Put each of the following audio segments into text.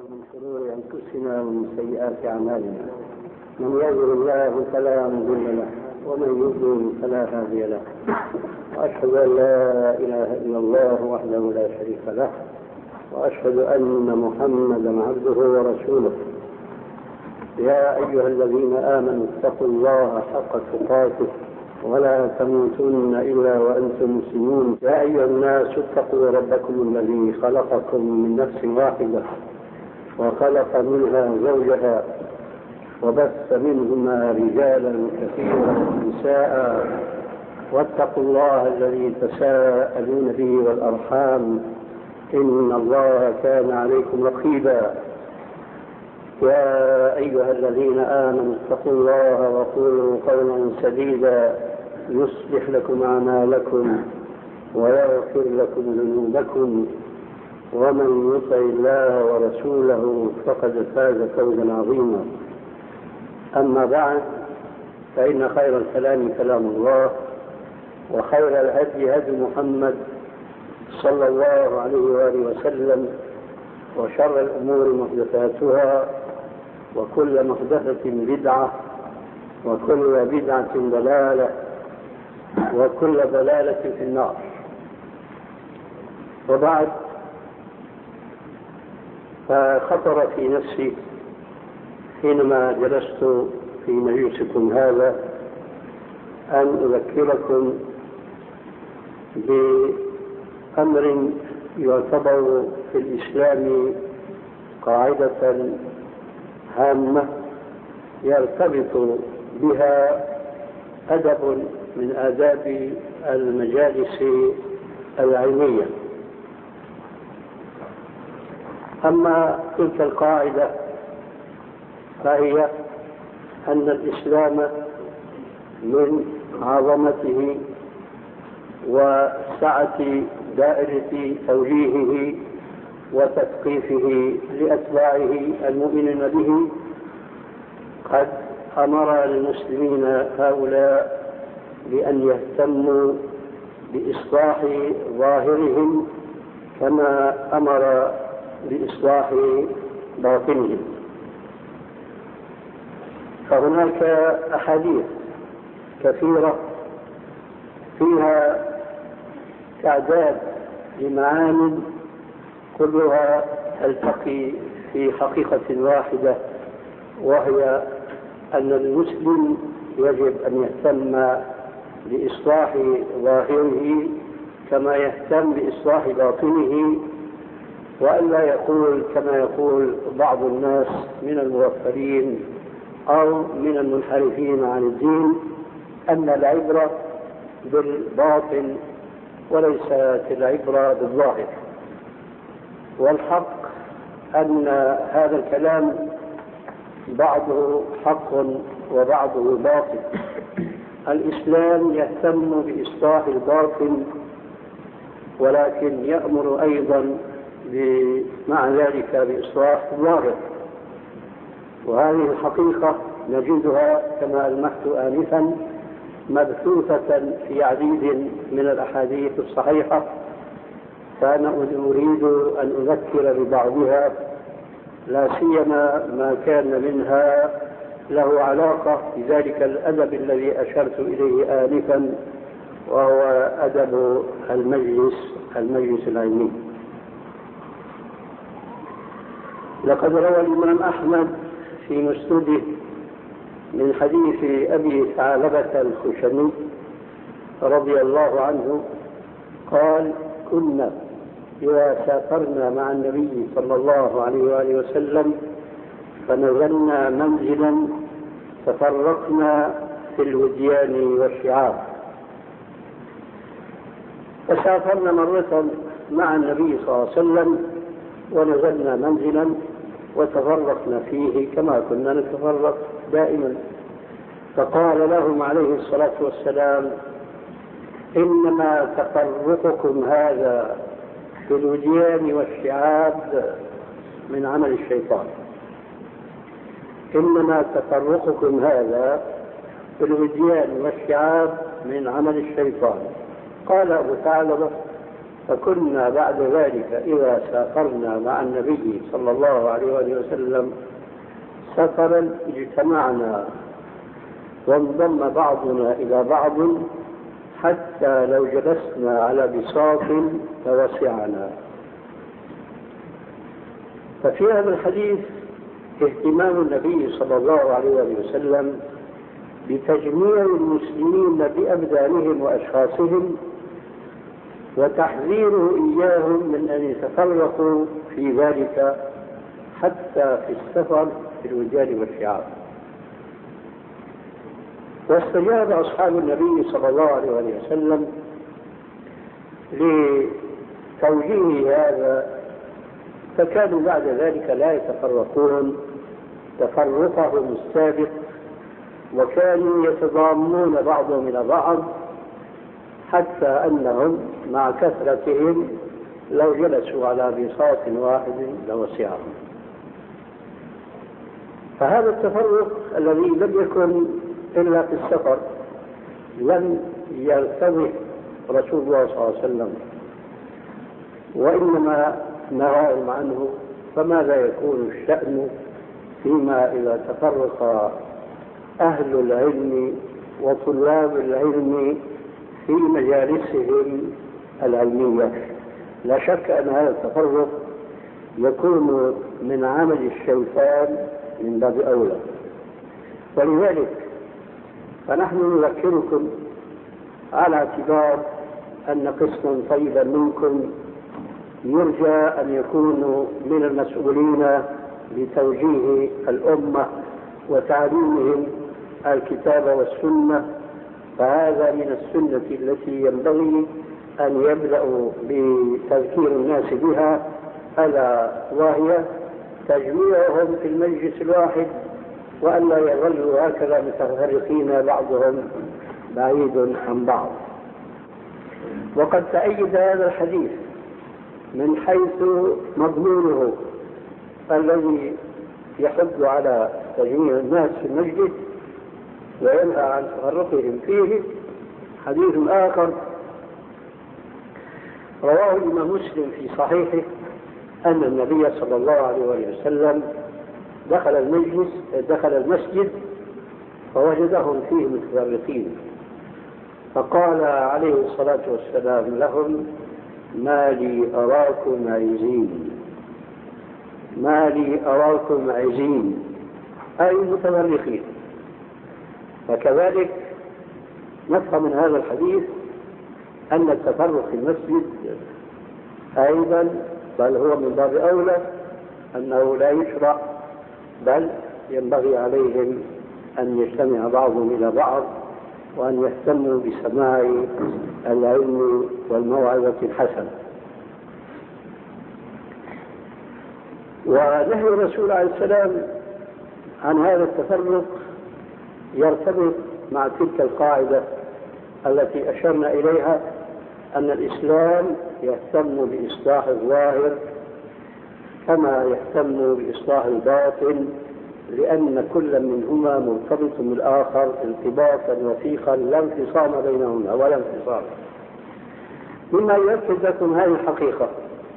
ومن شرور أنفسنا ومن سيئات أعمالنا. من يهده الله فلا مضل له ومن يضلل فلا هادي له. وأشهد أن لا إله إلا الله وحده لا شريك له، وأشهد أن محمدا عبده ورسوله. يا أيها الذين آمنوا اتقوا الله حق تقاته ولا تموتن إلا وأنتم مسلمون. يا أيها الناس اتقوا ربكم الذي خلقكم من نفس واحدة وخلق منها زوجها وبث منهما رجالا كثيرا ونساء، واتقوا الله الذي تساءلون به والأرحام إن الله كان عليكم رقيبا. يا أيها الذين آمنوا اتقوا الله وقولوا قولا سديدا يصلح لكم أعمالكم ويغفر لكم ذنوبكم، ومن يطع الله ورسوله فقد فاز فوزا عظيما. أما بعد، فإن خير الكلام كلام الله، وخير الهدي هدي محمد صلى الله عليه وآله وسلم، وشر الأمور محدثاتها، وكل محدثة بدعة، وكل بدعة ضلالة، وكل ضلالة في النار. وبعد، فخطر في نفسي حينما جلست في مجلسكم هذا أن أذكركم بأمر يعتبر في الإسلام قاعدة هامة يرتبط بها أدب من آداب المجالس العلمية. أما تلك القاعدة فهي أن الإسلام من عظمته وسعة دائرة توجيهه وتثقيفه لأتباعه المؤمنين به قد أمر المسلمين هؤلاء بأن يهتموا بإصلاح ظاهرهم كما أمر بإصلاح باطنهم. فهناك أحاديث كثيرة فيها تعداد لمعان كلها تلتقي في حقيقة واحدة، وهي أن المسلم يجب أن يهتم بإصلاح ظاهره كما يهتم بإصلاح باطنه، وألا يقول كما يقول بعض الناس من المغفلين أو من المنحرفين عن الدين أن العبرة بالباطن وليست العبرة بالظاهر. والحق أن هذا الكلام بعضه حق وبعضه باطل. الإسلام يهتم بإصلاح الباطن، ولكن يأمر أيضا مع ذلك بإصلاح الظاهر، وهذه الحقيقة نجدها كما ألمحت آنفا مبثوثة في عديد من الأحاديث الصحيحة، فأنا أريد أن أذكر ببعضها، لا سيما ما كان منها له علاقة بذلك الأدب الذي أشرت إليه آنفا، وهو أدب المجلس العلمي. لقد روى الإمام أحمد في مسنده من حديث أبي ثعلبة الخشني رضي الله عنه قال: كنا إذا سافرنا مع النبي صلى الله عليه وآله وسلم فنزلنا منزلا تفرقنا في الوديان والشعاب. فسافرنا مرة مع النبي صلى الله عليه وسلم ونزلنا منزلا وتفرقنا فيه كما كنا نتفرق دائما، فقال لهم عليه الصلاة والسلام: إنما تفرقكم هذا في الوديان والشعاب من عمل الشيطان. إنما تفرقكم هذا في الوديان والشعاب من عمل الشيطان. قال أبو ثعلبة: فكنا بعد ذلك إذا سافرنا مع النبي صلى الله عليه وسلم سفرا اجتمعنا وانضم بعضنا إلى بعض حتى لو جلسنا على بساط توسعنا. ففي هذا الحديث اهتمام النبي صلى الله عليه وسلم بتجميع المسلمين بأبدانهم وأشخاصهم، وتحذيره إياهم من أن يتفرقوا في ذلك حتى في السفر في الوجدان والشعاب. واستجاب أصحاب النبي صلى الله عليه وسلم لتوجيه هذا، فكانوا بعد ذلك لا يتفرقون تفرقهم السابق، وكانوا يتضامون بعضهم إلى بعض، حتى أنهم مع كثرتهم لو جلسوا على بساط واحد لوسعهم. فهذا التفرق الذي لم يكن إلا في السفر لم يرتضي رسول الله صلى الله عليه وسلم، وإنما نهاهم عنه. فماذا يكون الشأن فيما إذا تفرق أهل العلم وطلاب العلم في مجالسهم العلمية؟ لا شك أن هذا التفرق يكون من عمل الشيطان من باب أولى. ولذلك فنحن نذكركم على اعتبار أن قسما طيبا منكم يرجى أن يكونوا من المسؤولين لتوجيه الأمة وتعليمهم الكتاب والسنة، فهذا من السنة التي ينبغي أن يبدأوا بتذكير الناس بها، ألا وهي تجميعهم في المجلس الواحد، وألا يظلوا هكذا متفرقين بعضهم بعيد عن بعض. وقد تأيد هذا الحديث من حيث مضمونه الذي يحض على تجميع الناس في المسجد وينهى عن تفرقهم فيه. حديث آخر رواه الإمام مسلم في صحيحه أن النبي صلى الله عليه وسلم دخل المسجد فوجدهم فيه متفرقين، فقال عليه الصلاة والسلام لهم: ما لي أراكم عزين، أي متفرقين. فكذلك نفهم من هذا الحديث أن التفرق في المسجد أيضا بل هو من باب أولى أنه لا يشرع، بل ينبغي عليهم أن يجتمع بعضهم إلى بعض وأن يهتموا بسماع العلم والموعظة الحسنة. ونهي الرسول عليه السلام عن هذا التفرق يرتبط مع تلك القاعدة التي أشرنا إليها، أن الإسلام يهتم بإصلاح الظاهر كما يهتم بإصلاح الباطن، لأن كل منهما مرتبط بالآخر ارتباطا وثيقا لا انفصام بينهما ولا انفصام. مما يؤكد لكم هذه الحقيقة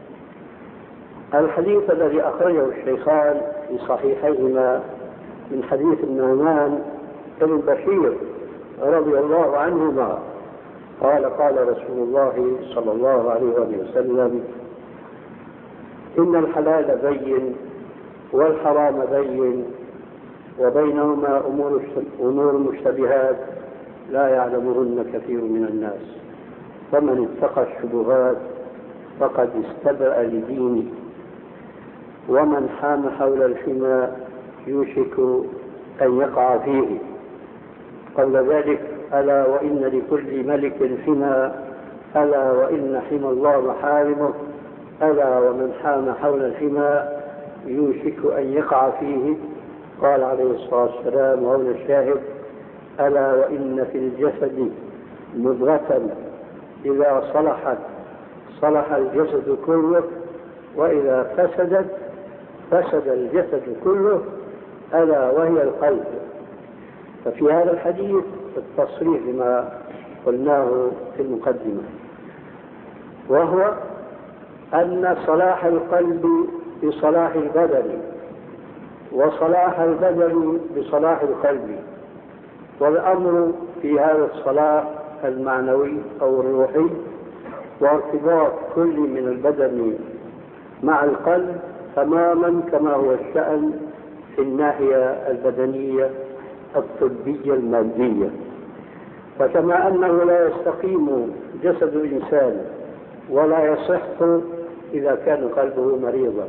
الحديث الذي أخرجه الشيخان في صحيحيهما من حديث النعمان بن بشير رضي الله عنهما قال: قال رسول الله صلى الله عليه وسلم: إن الحلال بين والحرام بين وبينهما أمور مشتبهات لا يعلمهن كثير من الناس، فمن اتقى الشبهات فقد استبرأ لدينه، ومن حام حول الحمى يوشك أن يقع فيه. قبل ذلك: ألا وإن لكل ملك حمى، ألا وإن حمى الله محارمه، ألا ومن حام حول الحمى يوشك أن يقع فيه. قال عليه الصلاة والسلام وهنا الشاهد: ألا وإن في الجسد مضغة إذا صلحت صلح الجسد كله، وإذا فسدت فسد الجسد كله، ألا وهي القلب. ففي هذا الحديث التصريح بما قلناه في المقدمة. وهو أن صلاح القلب بصلاح البدن، وصلاح البدن بصلاح القلب، والأمر في هذا الصلاح المعنوي أو الروحي وارتباط كل من البدن مع القلب تماما كما هو الشأن في الناحية البدنية الطبية المادية. فكما أنه لا يستقيم جسد الإنسان ولا يصح إذا كان قلبه مريضا،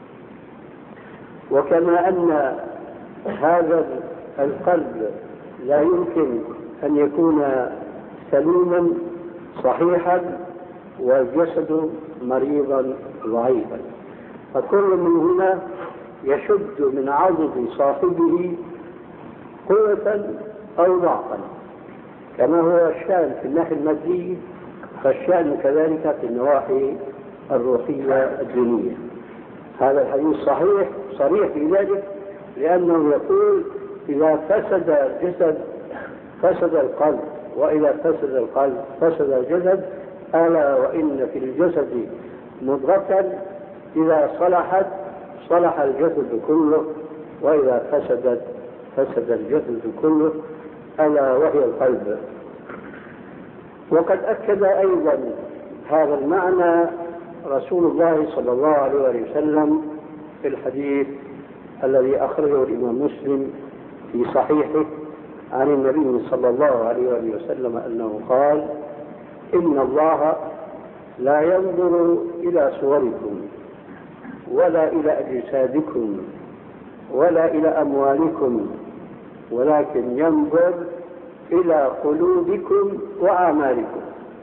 وكما أن هذا القلب لا يمكن أن يكون سليما صحيحا والجسد مريضا ضعيفا، فكل من هنا يشد من عضد صاحبه قوة أو ضعفا، كما هو الشأن في الناحية المادية فالشأن كذلك في النواحي الروحية الدينية. هذا الحديث صريح في ذلك، لأنه يقول إذا فسد الجسد فسد القلب، وإذا فسد القلب فسد الجسد، ألا وإن في الجسد مضغة إذا صلحت صلح الجسد كله، وإذا فسدت فسد الجسد كله، ألا وهي القلب. وقد أكد أيضا هذا المعنى رسول الله صلى الله عليه وسلم في الحديث الذي أخرجه الإمام مسلم في صحيحه عن النبي صلى الله عليه وسلم أنه قال: إن الله لا ينظر إلى صوركم ولا إلى أجسادكم ولا إلى أموالكم، ولكن ينظر إلى قلوبكم وأعمالكم.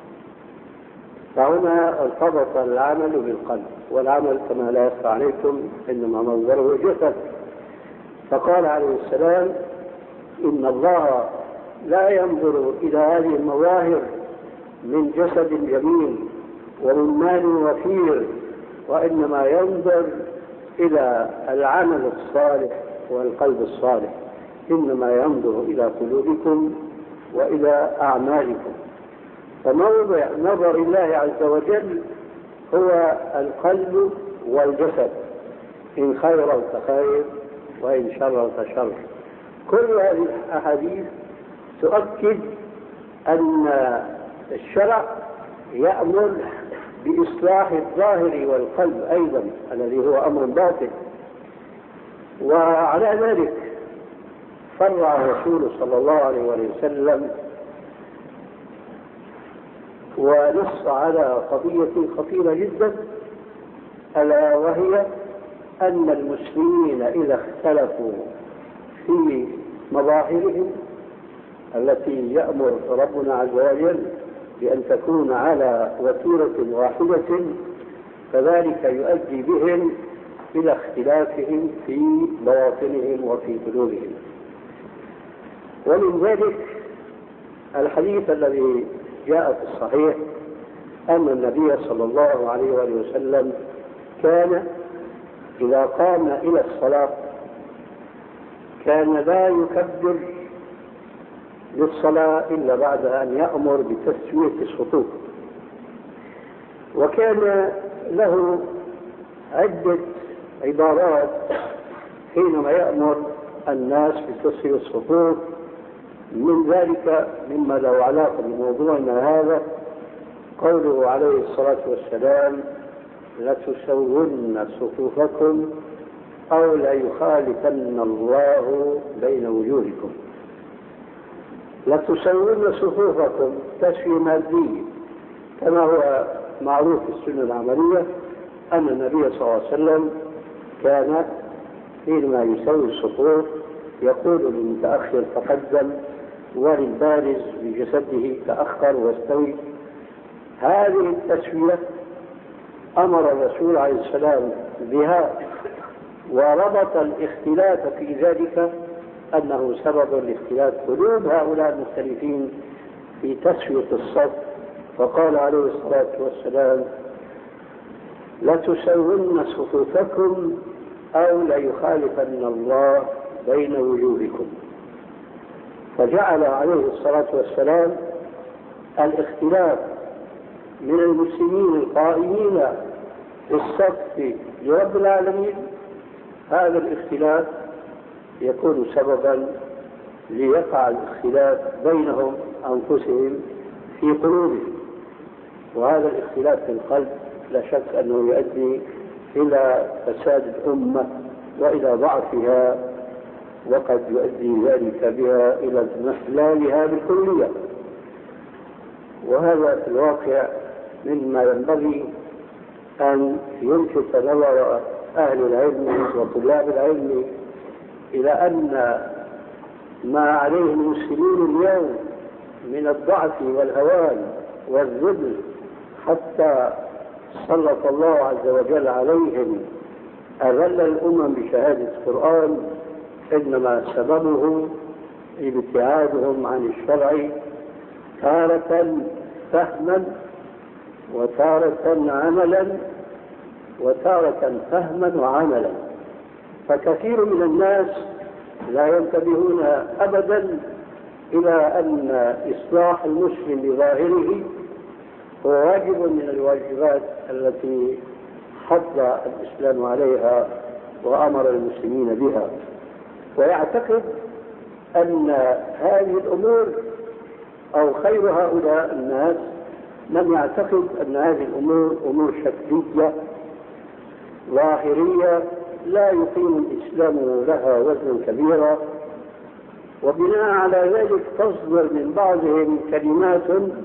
فهنا ارتبط العمل بالقلب، والعمل كما لا يخفى عليكم إنما منظره الجسد. فقال عليه السلام: إن الله لا ينظر إلى هذه المظاهر من جسد جميل ومن مال وفير، وإنما ينظر إلى العمل الصالح والقلب الصالح. إنما ينظر إلى قلوبكم وإلى أعمالكم. فموضع نظر الله عز وجل هو القلب والجسد، إن خيرا فخير وإن شرا فشر. كل هذه الأحاديث تؤكد أن الشرع يأمر بإصلاح الظاهر والقلب أيضا، الذي هو أمر باطن. وعلى ذلك فرع الرسول صلى الله عليه وسلم ونص على قضية خطيرة جدا، ألا وهي أن المسلمين إذا اختلفوا في مظاهرهم التي يأمر ربنا عز وجل بأن تكون على وتيرة واحدة، فذلك يؤدي بهم إلى اختلافهم في بواطنهم وفي قلوبهم. ومن ذلك الحديث الذي جاء في الصحيح أن النبي صلى الله عليه وسلم كان إذا قام إلى الصلاة كان لا يكبر للصلاة إلا بعد أن يأمر بتسوية الصفوف، وكان له عدة عبارات حينما يأمر الناس بتسوية الصفوف. من ذلك مما له علاقة بموضوعنا هذا قوله عليه الصلاة والسلام: لتسون صفوفكم أو ليخالفن الله بين وجوهكم. لتسون صفوفكم تسوية مادية، كما هو معروف في السنة العملية أن النبي صلى الله عليه وسلم كان حينما يسوي الصفوف يقول للمتأخر تقدم وللبارز بجسده تأخر واستوي. هذه التسوية أمر الرسول عليه السلام بها، وربط الاختلاف في ذلك أنه سبب لاختلاف قلوب هؤلاء المختلفين في تسوية الصف، فقال عليه الصلاة والسلام: لتسون صفوفكم أو ليخالفن الله بين وجوهكم. فجعل عليه الصلاة والسلام الاختلاف من المسلمين القائمين في الصف لرب العالمين، هذا الاختلاف يكون سببا ليقع الاختلاف بينهم أنفسهم في قلوبهم، وهذا الاختلاف في القلب لا شك أنه يؤدي إلى فساد الأمة وإلى ضعفها، وقد يؤدي ذلك بها إلى اضمحلالها بالكلية. وهذا في الواقع مما ينبغي أن يلفت نظر أهل العلم وطلاب العلم إلى أن ما عليه المسلمين اليوم من الضعف والهوان والذل حتى سلط الله عز وجل عليهم أذل الأمم بشهادة القرآن، إنما سببه ابتعادهم عن الشرع تارة فهما وتارة عملا وتارة فهما وعملا. فكثير من الناس لا ينتبهون أبدا إلى أن إصلاح المسلم بظاهره هو واجب من الواجبات التي حض الإسلام عليها وأمر المسلمين بها، ويعتقد أن هذه الأمور أو خير هؤلاء الناس من يعتقد أن هذه الأمور أمور شكلية ظاهرية لا يقيم الإسلام لها وزنا كبيرا، وبناء على ذلك تصدر من بعضهم كلمات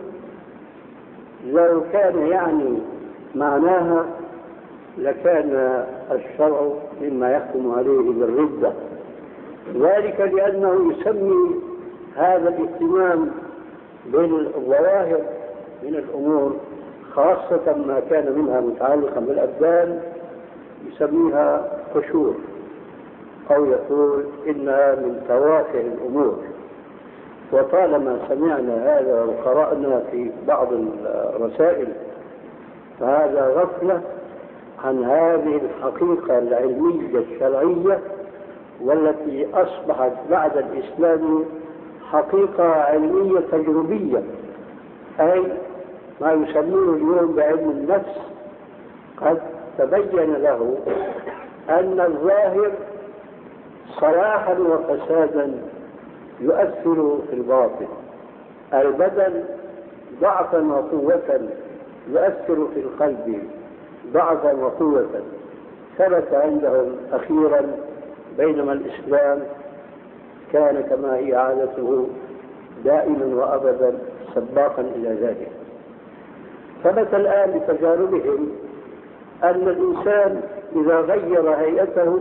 لو كان يعني معناها لكان الشرع مما يحكم عليه بالردة، ذلك لأنه يسمي هذا الاهتمام بالظواهر من الأمور خاصة ما كان منها متعلقا بالأبدان يسميها قشور، أو يقول إنها من توافه الأمور. وطالما سمعنا هذا وقرأنا في بعض الرسائل فهذا غفلة عن هذه الحقيقة العلمية الشرعية والتي أصبحت بعد الإسلام حقيقة علمية تجربية، أي ما يسمونه اليوم بعلم النفس قد تبين له أن الظاهر صلاحا وفسادا يؤثر في الباطن، البدن ضعفا وقوة يؤثر في القلب ضعفا وقوة. ثبت عندهم أخيرا بينما الإسلام كان كما هي عادته دائما وأبدا سباقا إلى ذلك. ثبت الآن بتجاربهم أن الإنسان إذا غير هيئته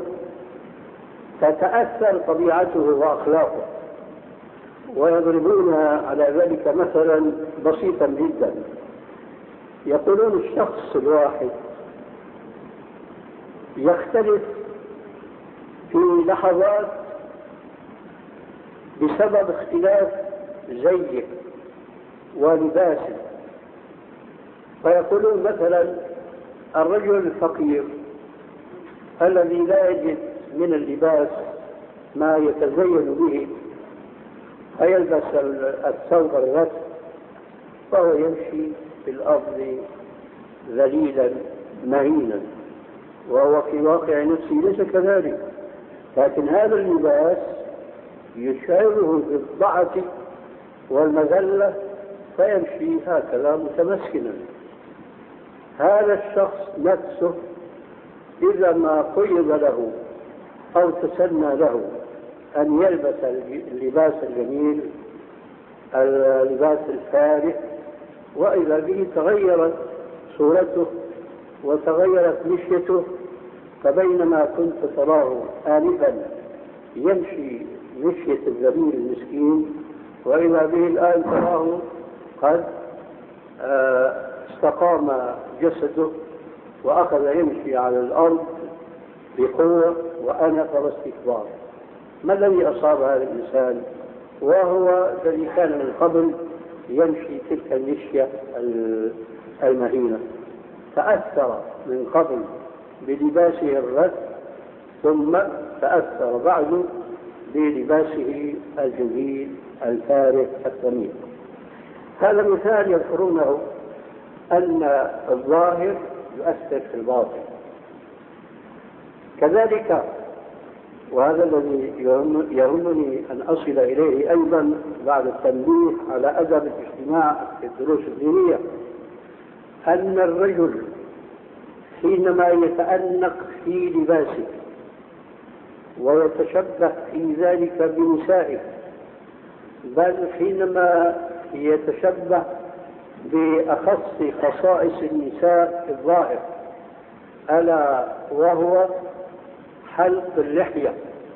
تتأثر طبيعته وأخلاقه، ويضربون على ذلك مثلا بسيطا جدا. يقولون الشخص الواحد يختلف في لحظات بسبب اختلاف زيه ولباسه، فيقولون مثلا الرجل الفقير الذي لا يجد من اللباس ما يتزين به فيلبس الثوب الرث فهو يمشي في الأرض ذليلا مهينا، وهو في واقع نفسه ليس كذلك، لكن هذا اللباس يشعره بالضعف والمذلة فيمشي هكذا متمسكنا. هذا الشخص نفسه إذا ما قيض له أو تسنى له أن يلبس اللباس الجميل اللباس الفارح وإذا به تغيرت صورته وتغيرت مشيته، فبينما كنت تراه آنفا يمشي مشية الذليل المسكين وإذا به الآن تراه قد استقام جسده وأخذ يمشي على الأرض بقوة وأنف واستكبار. ما الذي أصاب هذا الإنسان وهو الذي كان من قبل يمشي تلك المشية المهينة؟ تأثر من قبل بلباسه الرث ثم تأثر بعد بلباسه الجميل الفارغ الثمين. هذا مثال يذكرونه أن الظاهر يؤثر في الباطن. كذلك، وهذا الذي يهمني أن أصل إليه أيضا بعد التنبيه على أدب الاجتماع في الدروس الدينية، أن الرجل حينما يتأنق في لباسه ويتشبه في ذلك بنسائه، بل حينما يتشبه بأخص خصائص النساء في الظاهر، ألا وهو حلق اللحية،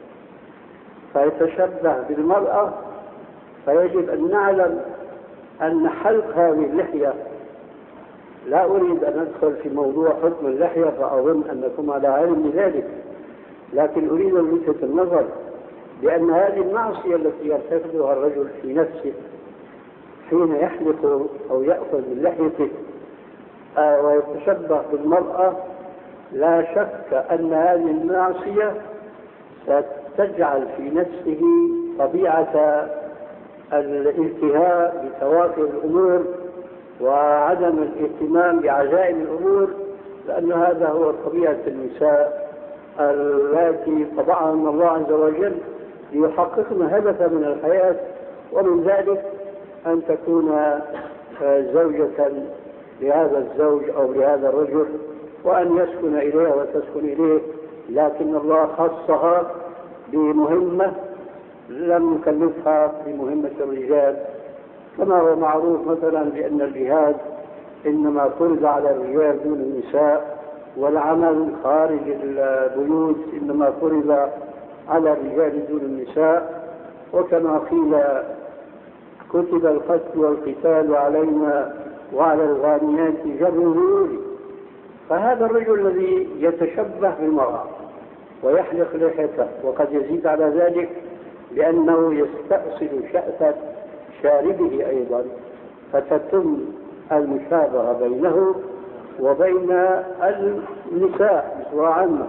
فيتشبه بالمرأة، فيجب أن نعلم أن حلق هذه اللحية، لا أريد أن أدخل في موضوع حكم اللحية فأظن أنكم على علم بذلك، لكن أريد أن ألفت النظر بأن هذه المعصية التي يرتكبها الرجل في نفسه حين يحلق أو يأخذ من لحيته ويتشبه بالمرأة، لا شك أن هذه المعصية ستجعل في نفسه طبيعة الانتهاء بتوافر الأمور وعدم الاهتمام بعزائم الأمور، لأن هذا هو طبيعة النساء التي طبعهن الله عز وجل ليحققن هدفا من الحياة، ومن ذلك أن تكون زوجة لهذا الزوج أو لهذا الرجل، وأن يسكن إليها وتسكن إليه، لكن الله خصها بمهمة لم يكلفها بمهمة الرجال، كما هو معروف مثلا بأن الجهاد إنما فرض على الرجال دون النساء، والعمل خارج البيوت إنما فرض على الرجال دون النساء، وكما قيل كتب القتل والقتال علينا وعلى الغانيات جر النور. فهذا الرجل الذي يتشبه بالمرأة ويحلق لحيته، وقد يزيد على ذلك لأنه يستأصل شأفة شاربه أيضا، فتتم المشابهة بينه وبين النساء بصورة عامة.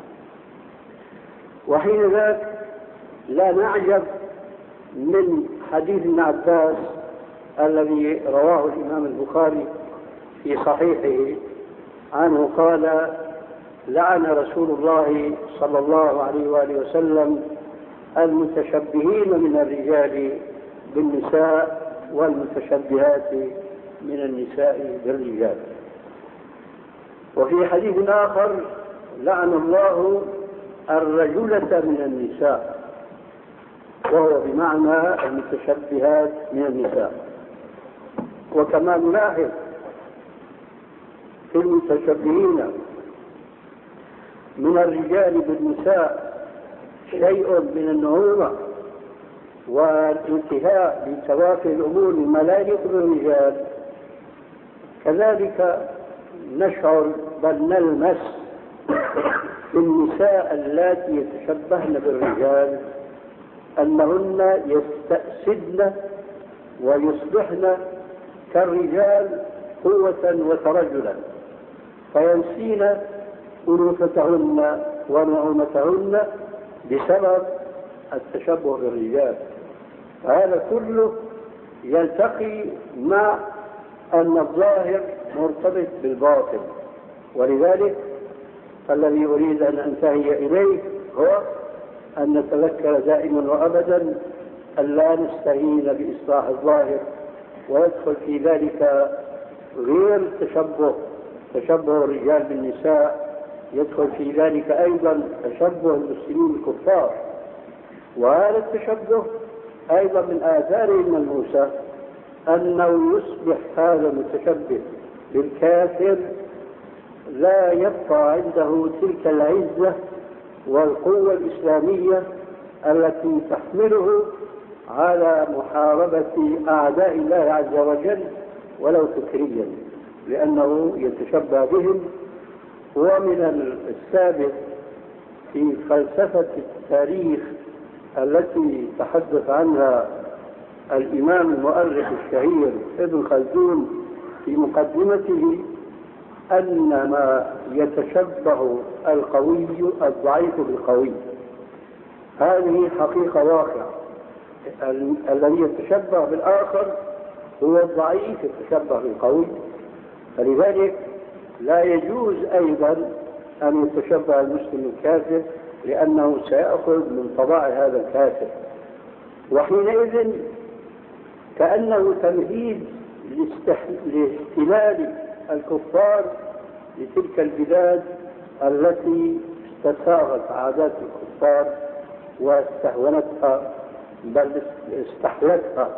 وحين ذاك لا نعجب من حديث ابن عباس الذي رواه الإمام البخاري في صحيحه عنه قال: لعن رسول الله صلى الله عليه وآله وسلم المتشبهين من الرجال بالنساء والمتشبهات من النساء بالرجال. وفي حديث آخر: لعن الله الرجلة من النساء، وهو بمعنى المتشبهات من النساء. وكما نلاحظ في المتشبهين من الرجال بالنساء شيء من النعومة والانتهاء بتوافي الأمور مما لا يليق بالرجال، كذلك نشعر بل نلمس في النساء اللاتي يتشبهن بالرجال أنهن يستأسدن ويصبحن كالرجال قوة وترجلا، فينسين أنوثتهن ونعومتهن بسبب التشبه بالرجال. هذا كله يلتقي مع أن الظاهر مرتبط بالباطن، ولذلك الذي أريد أن أنتهي إليه هو أن نتذكر دائما وأبدا أن لا نستهين بإصلاح الظاهر، ويدخل في ذلك غير تشبه الرجال بالنساء، يدخل في ذلك أيضا تشبه المسلمين بالكفار، وهذا التشبه أيضا من آثاره الملموسة أنه يصبح هذا المتشبه بالكافر لا يبقى عنده تلك العزة والقوة الإسلامية التي تحمله على محاربة أعداء الله عز وجل ولو فكريا، لأنه يتشبه بهم. ومن الثابت في فلسفة التاريخ التي تحدث عنها الإمام المؤرخ الشهير ابن خلدون في مقدمته أن ما يتشبه القوي الضعيف بالقوي، هذه حقيقة واقعة. الذي يتشبه بالآخر هو الضعيف يتشبه بالقوي، فلذلك لا يجوز أيضا أن يتشبه المسلم الكافر، لأنه سيأخذ من طباع هذا الكافر، وحينئذ كأنه تمهيد لاحتلال الكفار لتلك البلاد التي استساغت عادات الكفار واستهونتها بل استحلتها.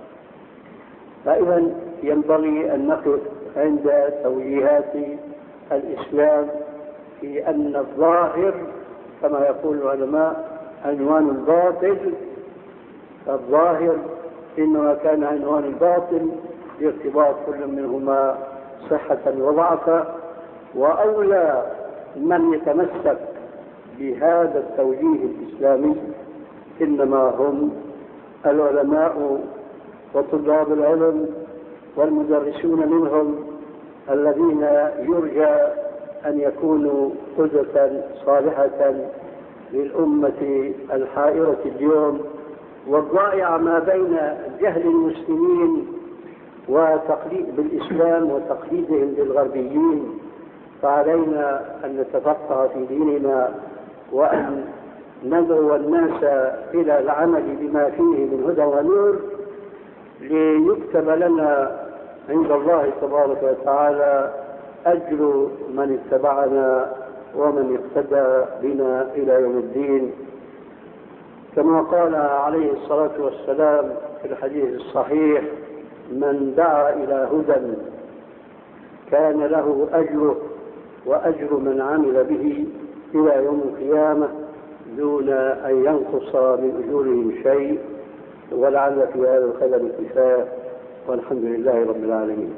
فإذا ينبغي أن نقف عند توجيهات الإسلام في أن الظاهر كما يقول العلماء عنوان الباطل. الظاهر إنما كان عنوان الباطل لارتباط كل منهما صحة وضعفا، وأولى من يتمسك بهذا التوجيه الإسلامي إنما هم العلماء وطلاب العلم والمدرسون منهم، الذين يرجى أن يكونوا قدوة صالحة للأمة الحائرة اليوم والضائعة ما بين جهل المسلمين وتقليد بالإسلام وتقليدهم للغربيين. فعلينا أن نتفقه في ديننا وأن ندعو الناس إلى العمل بما فيه من هدى ونور ليكتب لنا عند الله تبارك وتعالى أجر من اتبعنا ومن اقتدى بنا إلى يوم الدين، كما قال عليه الصلاة والسلام في الحديث الصحيح: من دعا إلى هدى كان له أجره وأجر من عمل به إلى يوم القيامة دون أن ينقص من أجورهم شيء. ولعل في هذا الخبر كفاية، والحمد لله رب العالمين.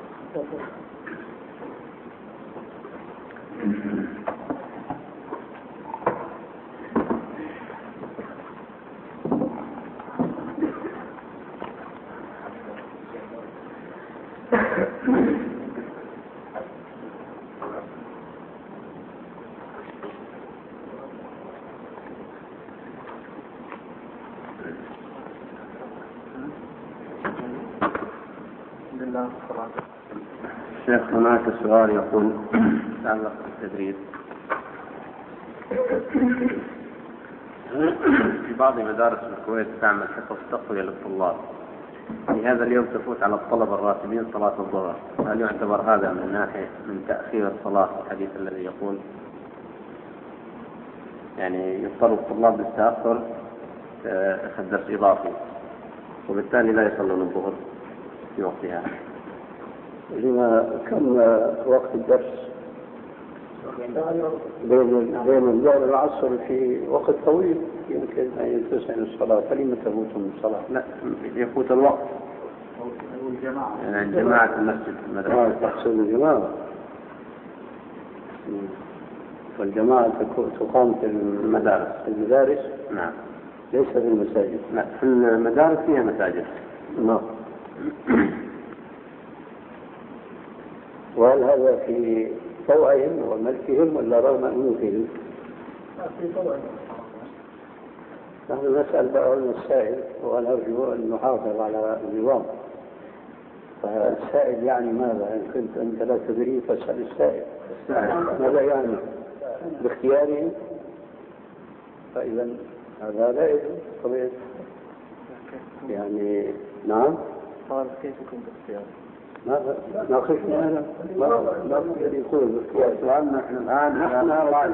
شيخ، هناك سؤال يقول يتعلق بالتدريس. في بعض مدارس الكويت تعمل حصص تقوية للطلاب، في هذا اليوم تفوت على الطلبة الراتبين صلاة الظهر، هل يعتبر هذا من ناحية من تأخير الصلاة في الحديث الذي يقول يعني يضطر الطلاب للتأخر في درس إضافي وبالتالي لا يصلون الظهر في وقتها؟ لما كم وقت الدرس بين الظهر والعصر في وقت طويل يمكن أن يتسع الصلاة، فلما تفوتهم الصلاة؟ لا، يفوت الوقت يعني جماعة المسجد تحصل الجماعة، والجماعة تقام في المدارس. نعم، ليس في المساجد. لا، في المدارس فيها مساجد. نعم. وهل هذا في طوعهم وملكهم ولا رغم أنوفهم؟ في طوعهم. نحن نسأل بعض السائل ونرجو أن نحافظ على النظام. فالسائل يعني ماذا؟ إن كنت أنت لا تدري فاسأل السائل. ماذا يعني؟ باختياره؟ فإذا هذا لا يجوز طبيعي. يعني نعم. قال كيف يكون باختياره؟ ماذا؟ ناقشنا هذا؟ ما يقول باختياره. نحن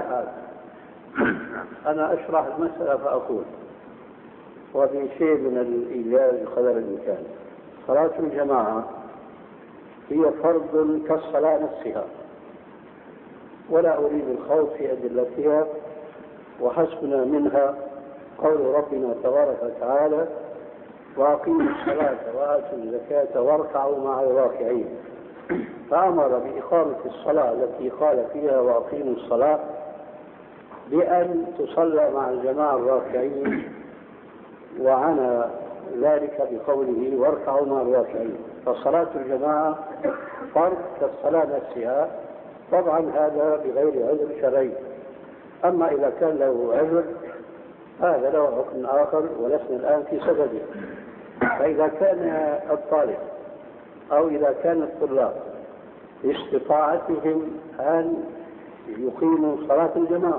أنا أشرح المسألة فأقول، وفي شيء من الإيجاز قدر الإمكان. صلاة الجماعة هي فرض كالصلاة نفسها، ولا أريد الخوض في أدلتها، وحسبنا منها قول ربنا تبارك وتعالى: وأقيموا الصلاة وآتوا الزكاة واركعوا مع الراكعين. فأمر بإقامة الصلاة التي قال فيها وأقيموا الصلاة بأن تصلى مع الجماعة الراكعين، وعنى ذلك بقوله واركعوا مع الراكعين. فصلاة الجماعة فرض كالصلاة نفسها، طبعا هذا بغير عذر شرعي. أما إذا كان له عذر هذا له حكم آخر ولسنا الآن في سببه. فإذا كان الطالب أو إذا كان الطلاب باستطاعتهم أن يقيموا صلاة الجماعة،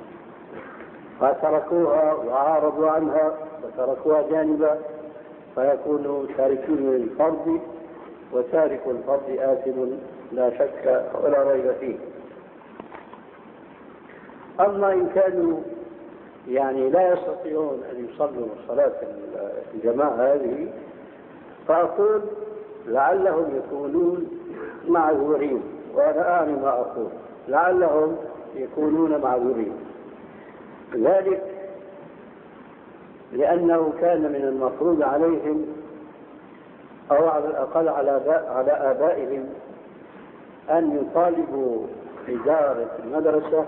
فتركوها وعارضوا عنها وتركوها جانبا، فيكونوا تاركين للفرض، وتارك الفرض آثم لا شك ولا ريب فيه. أما إن كانوا لا يستطيعون أن يصلوا صلاة الجماعة هذه، فأقول لعلهم يكونون معذورين، وأنا أعني ما أقول، لعلهم يكونون معذورين. ذلك لأنه كان من المفروض عليهم أو على الأقل على آبائهم أن يطالبوا إدارة المدرسة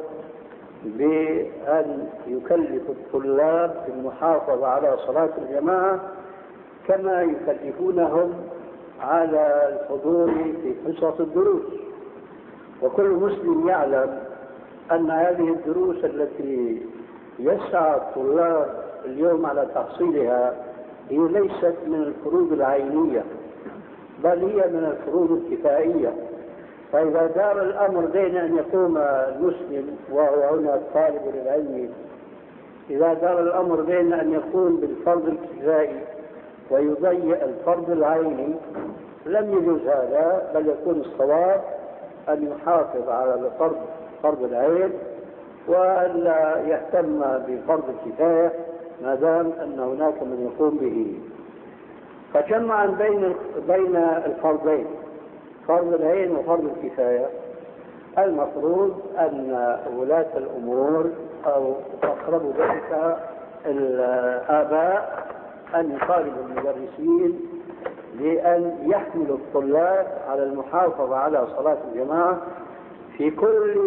بأن يكلفوا الطلاب بالمحافظة على صلاة الجماعة كما يكلفونهم على الحضور في حصص الدروس. وكل مسلم يعلم أن هذه الدروس التي يسعى الطلاب اليوم على تحصيلها هي ليست من الفروض العينية، بل هي من الفروض الكفائية. فإذا دار الأمر بين أن يقوم المسلم وهو هنا الطالب للعلم، إذا دار الأمر بين أن يقوم بالفرض الكفائي ويضيع الفرض العيني لم يجوز هذا، بل يكون الصواب أن يحافظ على فرض العين وأن لا يهتم بفرض الكفاية ما دام أن هناك من يقوم به. فجمعا بين الفرضين، فرض العين وفرض الكفاية، المفروض أن ولاة الأمور أو أقرب ذلك الآباء أن يطالبوا المدرسين بأن يحملوا الطلاب على المحافظة على صلاة الجماعة في كل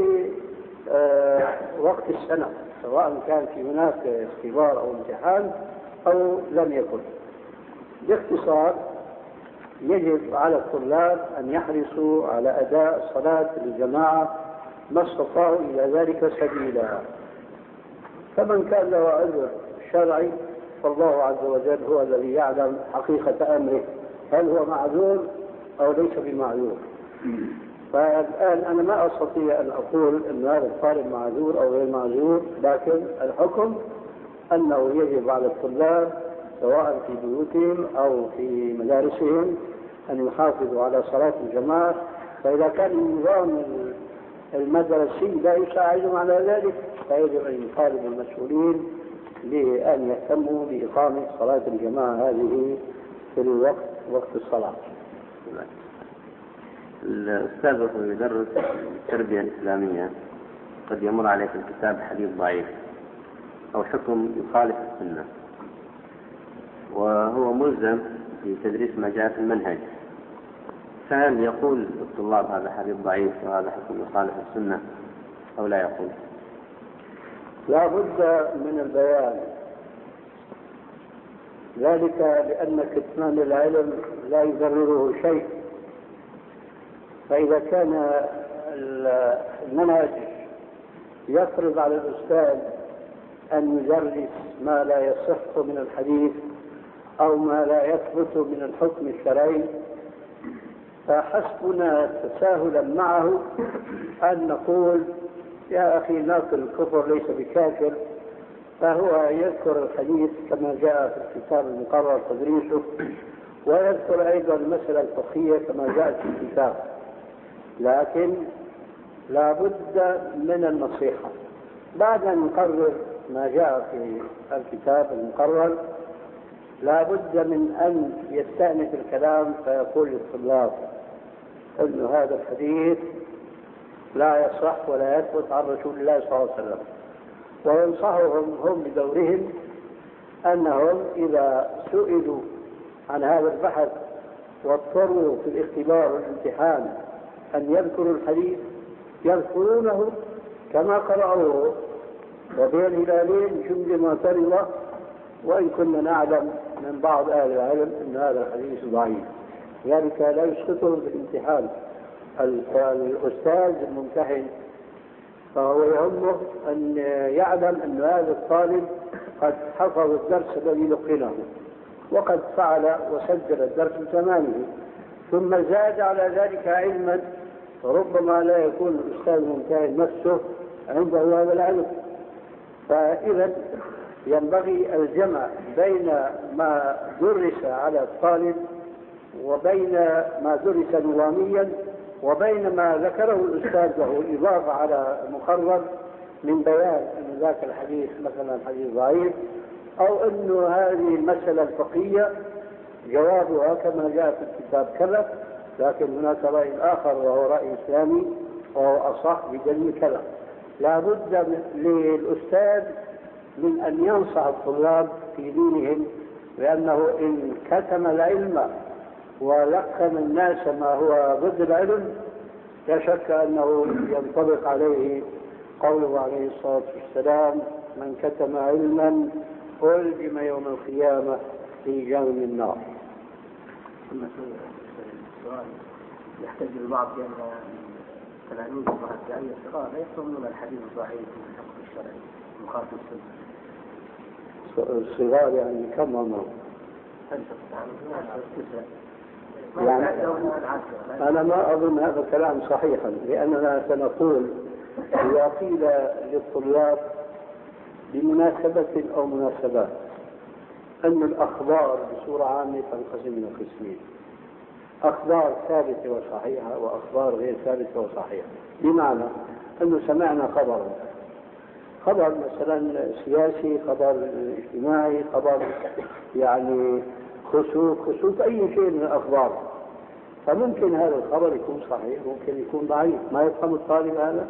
وقت السنة، سواء كان في هناك اختبار أو امتحان أو لم يكن. باختصار، يجب على الطلاب أن يحرصوا على أداء صلاة الجماعة ما استطاعوا إلى ذلك سبيلا. فمن كان له عذر شرعي فالله عز وجل هو الذي يعلم حقيقة أمره، هل هو معذور أو ليس بمعذور. فالآن أنا ما أستطيع أن أقول أن هذا الطالب معذور أو غير معذور، لكن الحكم أنه يجب على الطلاب سواء في بيوتهم أو في مدارسهم أن يحافظوا على صلاة الجماعة. فإذا كان النظام المدرسي لا يساعدهم على ذلك فيجب أن يطالب المسؤولين بأن يهتموا بإقامة صلاة الجماعة هذه في وقت الصلاة. الأستاذ وهو يدرس التربية الإسلامية قد يمر عليه في الكتاب حديث ضعيف أو حكم يخالف السنة، وهو ملزم في تدريس ما جاء في المنهج، فهل يقول الطلاب هذا حديث ضعيف وهذا حكم يخالف السنة أو لا يقول؟ لا بد من البيان، ذلك لأن كتمان العلم لا يضرره شيء. فإذا كان المنهج يفرض على الأستاذ أن يدرس ما لا يصح من الحديث أو ما لا يثبت من الحكم الشرعي، فحسبنا تساهلا معه أن نقول يا أخي ناقل الكفر ليس بكافر، فهو يذكر الحديث كما جاء في الكتاب المقرر تدريسه، ويذكر أيضا المسألة الفقهية كما جاءت في الكتاب. لكن لا بد من النصيحة بعد أن نقرر ما جاء في الكتاب المقرر، لا بد من أن يستأنف الكلام فيقول للطلاب أن هذا الحديث لا يصح ولا يثبت عن رسول الله صلى الله عليه وسلم، وينصحهم هم بدورهم أنهم إذا سئلوا عن هذا البحث واضطروا في الاختبار والامتحان أن يذكروا الحديث يذكرونه كما قرأوه، وبين الهلالين جملة معترضة، وإن كنا نعلم من بعض أهل العلم أن هذا الحديث ضعيف، ذلك لا يسقطهم في الامتحان. الأستاذ الممتحن فهو يهمه أن يعلم أن هذا الطالب قد حفظ الدرس الذي لقنه وقد فعل وسجل الدرس بتمامه، ثم زاد على ذلك علما ربما لا يكون الأستاذ ممتهن نفسه عنده هذا العلم. فإذا ينبغي الجمع بين ما درس على الطالب وبين ما درس نظاميا وبين ما ذكره الأستاذ له إضافة على مقرر من بيان أن ذاك الحديث مثلا حديث ضعيف، أو أنه هذه المسألة الفقهية جوابها كما جاء في الكتاب كذا، لكن هناك رأي آخر وهو رأي إسلامي وهو أصح بدليل كذا. لا بد للأستاذ من أن ينصح الطلاب في دينهم، لأنه إن كتم العلم ولقن الناس ما هو ضد العلم لا شك أنه ينطبق عليه قوله عليه الصلاة والسلام: من كتم علما ألجم يوم القيامة في جهنم النار. ثم السؤال يحتج البعض بأن تلاميذ الرهبانية الصغار لا يفهمون الحديث الضعيف من الحكم الشرعي مخالف السنة. الصغار يعني كم عمرهم؟ يعني أنا ما أظن هذا الكلام صحيحا، لأننا سنقول إذا قيل للطلاب بمناسبة أو مناسبات أن الأخبار بصورة عامة تنقسم إلى قسمين: أخبار ثابتة وصحيحة وأخبار غير ثابتة وصحيحة. بمعنى أنه سمعنا خبر مثلا سياسي، خبر اجتماعي، خبر يعني خسوف أي شيء من الأخبار، فممكن هذا الخبر يكون صحيح ممكن يكون ضعيف، ما يفهم الطالب هذا؟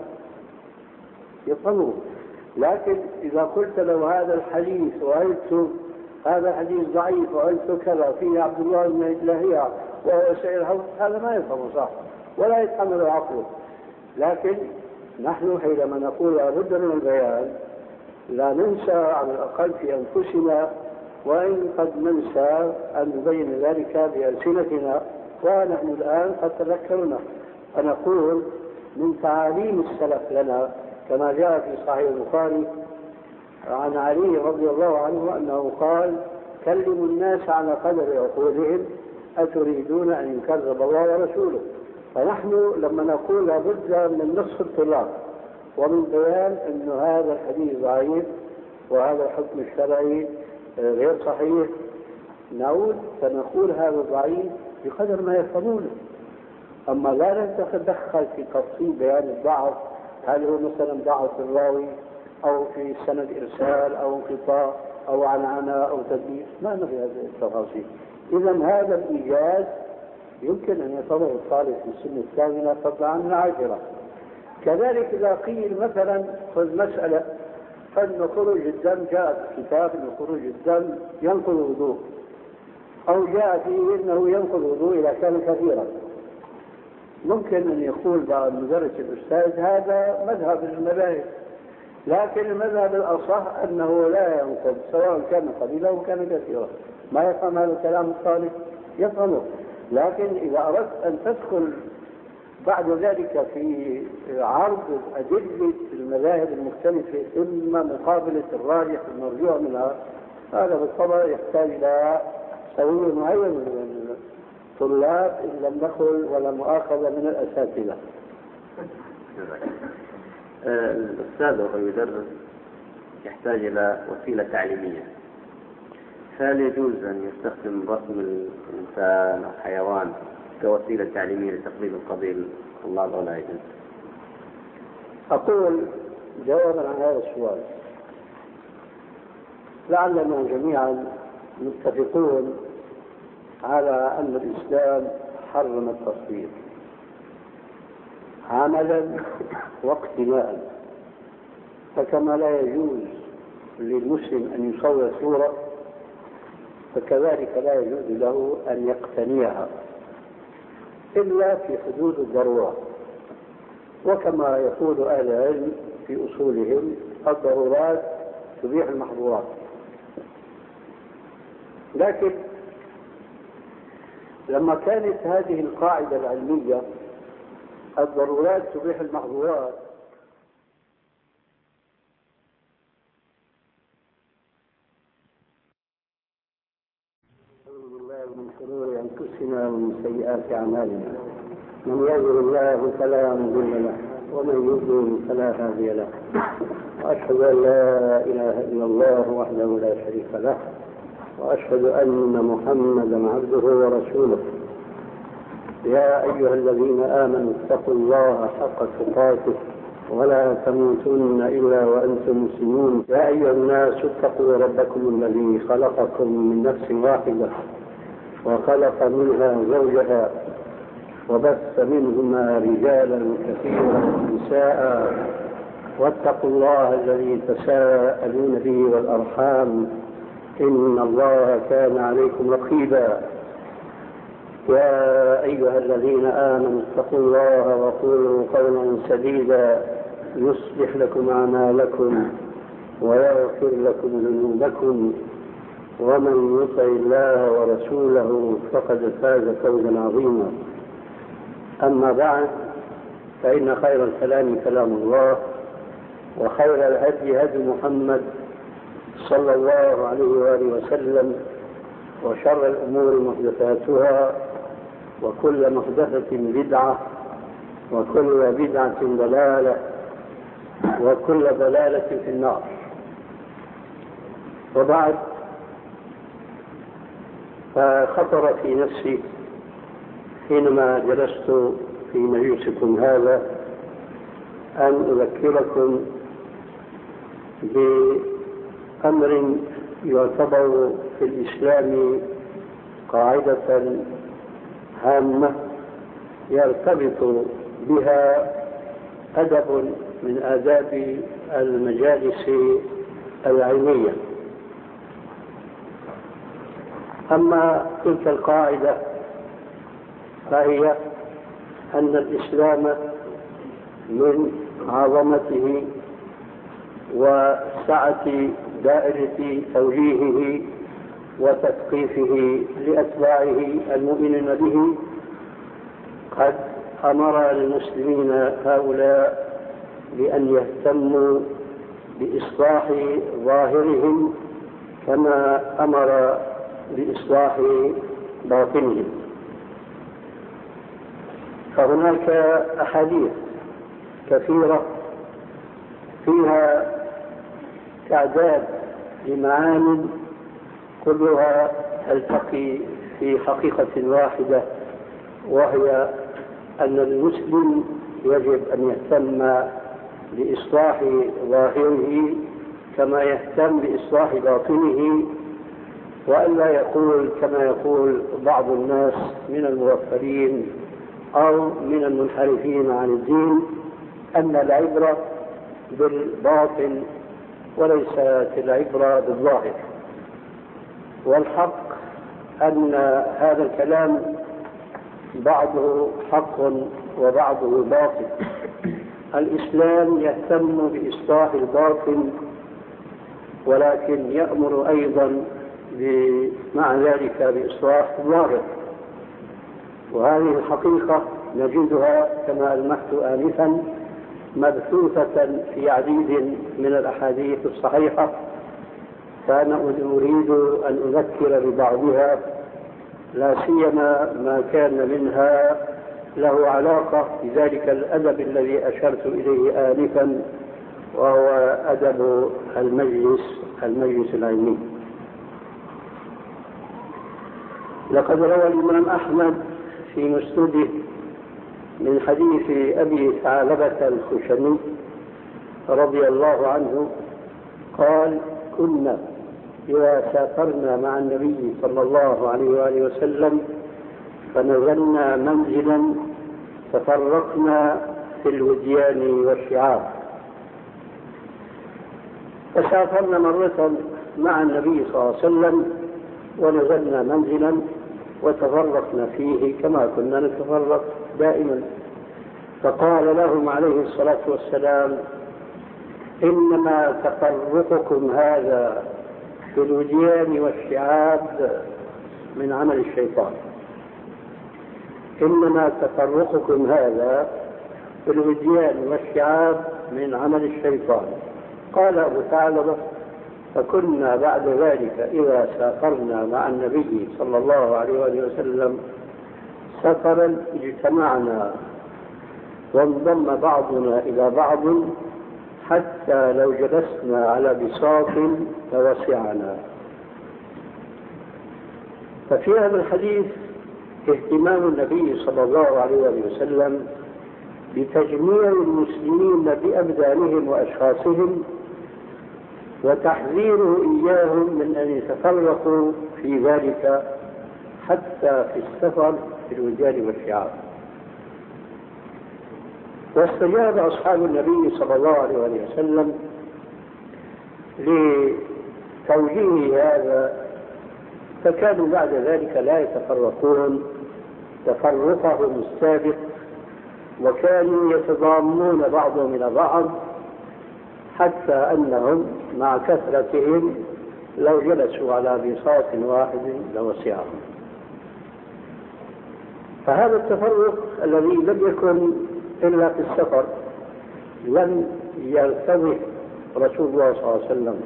يفهمه. لكن إذا قلت له هذا الحديث وقلت هذا الحديث ضعيف وقلت كذا فيه عبد الله بن لهيعة وهو سيد الحوض، هذا ما يفهمه صح ولا يتحمل عقله. لكن نحن حينما نقول لابد من البيان لا ننسى على الأقل في أنفسنا، وإن قد ننسى أن نبين ذلك بألسنتنا، ونحن الآن قد تذكرنا. فنقول من تعاليم السلف لنا كما جاء في صحيح البخاري عن علي رضي الله عنه أنه قال: كلموا الناس على قدر عقولهم أتريدون أن يكذب الله ورسوله. فنحن لما نقول لابد من نصف الطلاب ومن بيان أن هذا الحديث ضعيف وهذا الحكم الشرعي غير صحيح، نعود فنقول هذا ضعيف بقدر ما يفهمونه. أما لا نتدخل في تفصيل بيان الضعف، هل هو مثلا ضعف الراوي أو في سند إرسال أو انقطاع أو عنعنة أو تدليس، ما نبي هذه التفاصيل. إذا هذا الإيجاز يمكن أن يتضع الطالب في السن الثامنة فضلا عن العاشرة. كذلك إذا قيل مثلا خذ مسألة أن خروج الدم، جاء في كتاب أن خروج الدم ينقض الوضوء، أو جاء فيه أنه ينقض الوضوء إذا كان كثيرا، ممكن أن يقول بعض المدرس الأستاذ هذا مذهب المذاهب، لكن المذهب الأصح أنه لا ينقض سواء كان قليلا أو كان كثيرا. ما يفهم هذا الكلام الطالب؟ يفهمه. لكن إذا أردت أن تدخل بعد ذلك في عرض أدلة المذاهب المختلفة ثم مقابلة الراجح والمرجوع منها، هذا بالطبع يحتاج إلى سوي معين من الطلاب إن لم نقل ولا مؤاخذة من الأساتذة. الأستاذ وهو يدرس يحتاج إلى وسيلة تعليمية، فهل يجوز أن يستخدم رسم الإنسان أو حيوان كوسيلة تعليمية لتقريب القضية للطلاب أو لا يجوز؟ أقول جوابا عن هذا السؤال: لعلنا جميعا متفقون على أن الإسلام حرم التصوير عملا واقتناء، فكما لا يجوز للمسلم أن يصور صورة فكذلك لا يجوز له أن يقتنيها إلا في حدود الضرورة. وكما يقول أهل العلم في أصولهم: الضرورات تبيح المحظورات. لكن لما كانت هذه القاعدة العلمية الضرورات تبيح المحظورات، أعوذ بالله من شرور أنفسنا ومن سيئات أعمالنا، من يهده الله فلا مضل له ومن يضلل فلا هادي له، وأشهد أن لا إله إلا الله وحده لا شريك له، وأشهد أن محمدا عبده ورسوله. يا أيها الذين آمنوا اتقوا الله حق تقاته ولا تموتن إلا وأنتم مسلمون. يا أيها الناس اتقوا ربكم الذي خلقكم من نفس واحدة وخلق منها زوجها وبث منهما رجالا كثيرا ونساء، واتقوا الله الذي تساءلون به والأرحام إن الله كان عليكم رقيبا. يا أيها الذين آمنوا اتقوا الله وقولوا قولا سديدا يصلح لكم أعمالكم ويغفر لكم ذنوبكم، ومن يطع الله ورسوله فقد فاز فوزا عظيما. أما بعد، فإن خير الكلام كلام الله، وخير الهدي هدي محمد صلى الله عليه وآله وسلم، وشر الأمور محدثاتها، وكل محدثة بدعة، وكل بدعة ضلالة، وكل ضلالة في النار. وبعد، فخطر في نفسي حينما جلست في مجلسكم هذا أن أذكركم بأمر يعتبر في الإسلام قاعدة هامة يرتبط بها أدب من آداب المجالس العلمية. أما تلك القاعدة فهي أن الإسلام من عظمته وسعة دائرة توجيهه وتثقيفه لأتباعه المؤمنين به قد أمر المسلمين هؤلاء بأن يهتموا بإصلاح ظاهرهم كما أمر بإصلاح باطنهم. فهناك أحاديث كثيرة فيها تعداد لمعان كلها تلتقي في حقيقة واحدة، وهي أن المسلم يجب أن يهتم بإصلاح ظاهره كما يهتم بإصلاح باطنه، وألا يقول كما يقول بعض الناس من المغفلين أو من المنحرفين عن الدين أن العبرة بالباطن وليست العبرة بالظاهر. والحق أن هذا الكلام بعضه حق وبعضه باطل. الإسلام يهتم بإصلاح الباطن، ولكن يأمر أيضا مع ذلك بإصلاح الظاهر، وهذه الحقيقة نجدها كما ألمحت آنفا مبثوثة في عديد من الأحاديث الصحيحة، فأنا أريد أن أذكر ببعضها، لا سيما ما كان منها له علاقة بذلك الأدب الذي أشرت إليه آنفا، وهو أدب المجلس العلمي. لقد روى الإمام أحمد في مسنده من حديث أبي ثعلبة الخشني رضي الله عنه قال: كنا إذا سافرنا مع النبي صلى الله عليه وآله وسلم فنزلنا منزلا تفرقنا في الوديان والشعاب. فسافرنا مرة مع النبي صلى الله عليه وسلم ونزلنا منزلا وتفرقنا فيه كما كنا نتفرق دائما، فقال لهم عليه الصلاة والسلام: إنما تفرقكم هذا في الوديان والشعاب من عمل الشيطان. إنما تفرقكم هذا في الوديان والشعاب من عمل الشيطان. قال أبو ثعلبة: فكنا بعد ذلك إذا سافرنا مع النبي صلى الله عليه وآله وسلم سفرا اجتمعنا وانضم بعضنا إلى بعض حتى لو جلسنا على بساط لوسعنا. ففي هذا الحديث اهتمام النبي صلى الله عليه وسلم بتجميع المسلمين بأبدانهم وأشخاصهم، وتحذيره إياهم من أن يتفرقوا في ذلك حتى في السفر في الوجال والشعاب. واستجاب أصحاب النبي صلى الله عليه وسلم لتوجيه هذا، فكانوا بعد ذلك لا يتفرقون تفرقهم السابق، وكانوا يتضامون بعضهم إلى بعض، حتى أنهم مع كثرتهم لو جلسوا على بساط واحد لوسعهم. فهذا التفرق الذي لم يكن إلا في السفر لم يرتضه رسول الله صلى الله عليه وسلم،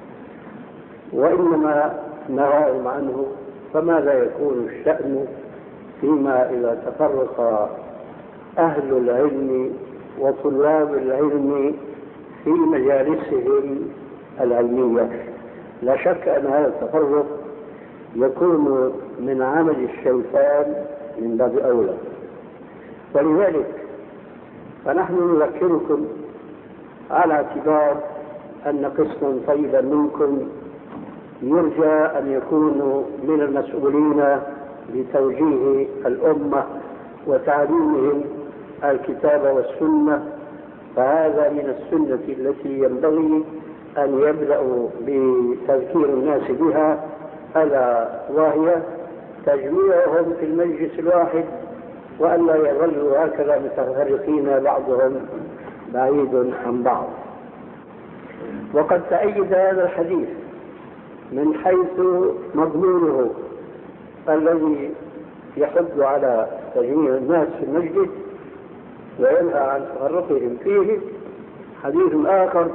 وإنما نهاهم عنه. فماذا يكون الشأن فيما إذا تفرق أهل العلم وطلاب العلم في مجالسهم العلمية؟ لا شك أن هذا التفرق يكون من عمل الشيطان من باب أولى. ولذلك فنحن نذكركم على اعتبار أن قسما طيبا منكم يرجى أن يكونوا من المسؤولين لتوجيه الأمة وتعليمهم الكتاب والسنة، فهذا من السنة التي ينبغي أن يبدأوا بتذكير الناس بها، ألا وهي تجميعهم في المجلس الواحد، وألا يظلوا هكذا متفرقين بعضهم بعيد عن بعض. وقد تأيد هذا الحديث من حيث مضمونه الذي يحض على تجميع الناس في المسجد وينهى عن تفرقهم فيه. حديث آخر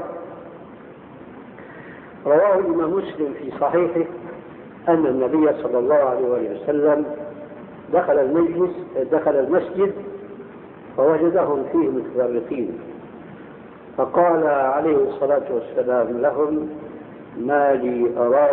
رواه الإمام مسلم في صحيحه أن النبي صلى الله عليه وسلم دخل المسجد فوجدهم فيه متفرقين، فقال عليه الصلاة والسلام لهم: ما لي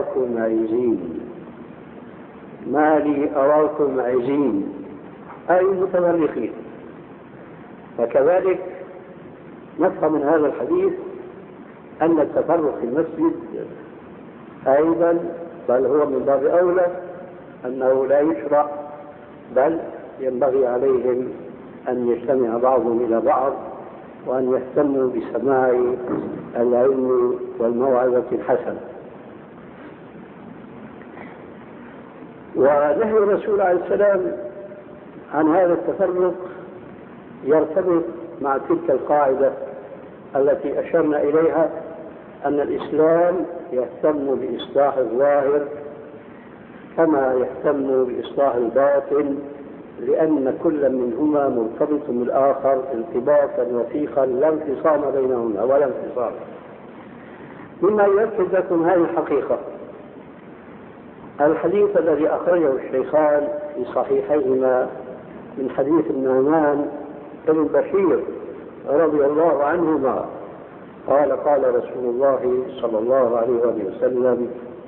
أراكم عزين، أي متفرقين. فكذلك نفهم من هذا الحديث أن التفرق في المسجد أيضا بل هو من باب أولى أنه لا يشرع، بل ينبغي عليهم أن يجتمع بعضهم إلى بعض وأن يهتموا بسماع العلم والموعظة الحسنة. ونهي الرسول عليه السلام عن هذا التفرق يرتبط مع تلك القاعدة التي أشرنا إليها، أن الإسلام يهتم بإصلاح الظاهر كما يهتم بإصلاح الباطن، لأن كل منهما مرتبط بالآخر ارتباطا وثيقا لا انفصام بينهما ولا انفصام. مما يؤكد لكم هذه الحقيقة الحديث الذي أخرجه الشيخان في صحيحيهما من حديث النعمان بن بشير رضي الله عنهما قال: قال رسول الله صلى الله عليه وسلم: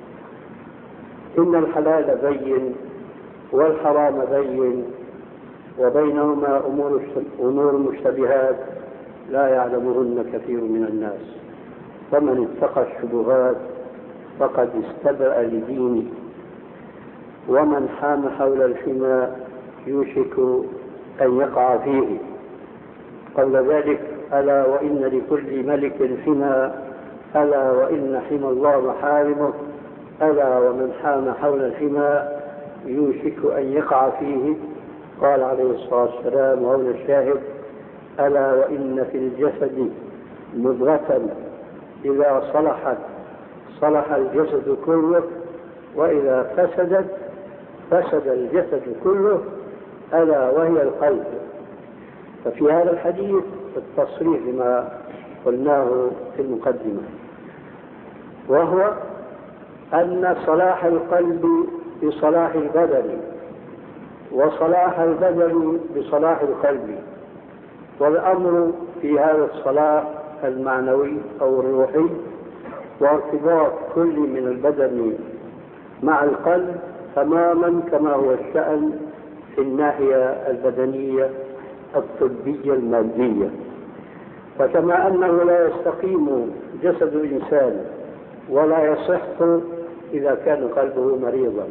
إن الحلال بين والحرام بين وبينهما أمور مشتبهات لا يعلمهن كثير من الناس، فمن اتقى الشبهات فقد استبرأ لدينه، ومن حام حول الحمى يوشك أن يقع فيه. قبل ذلك: ألا وإن لكل ملك حمى، ألا وإن حمى الله محارمه، ألا ومن حام حول الحمى يوشك أن يقع فيه. قال عليه الصلاة والسلام وهنا الشاهد: ألا وإن في الجسد مضغة إذا صلحت صلح الجسد كله، وإذا فسدت فسد الجسد كله، ألا وهي القلب. ففي هذا الحديث التصريح بما قلناه في المقدمة، وهو أن صلاح القلب بصلاح البدن، وصلاح البدن بصلاح القلب، والأمر في هذا الصلاح المعنوي أو الروحي وارتباط كل من البدن مع القلب تماما كما هو الشأن في الناحية البدنية الطبية المادية. فكما أنه لا يستقيم جسد إنسان ولا يصح إذا كان قلبه مريضا،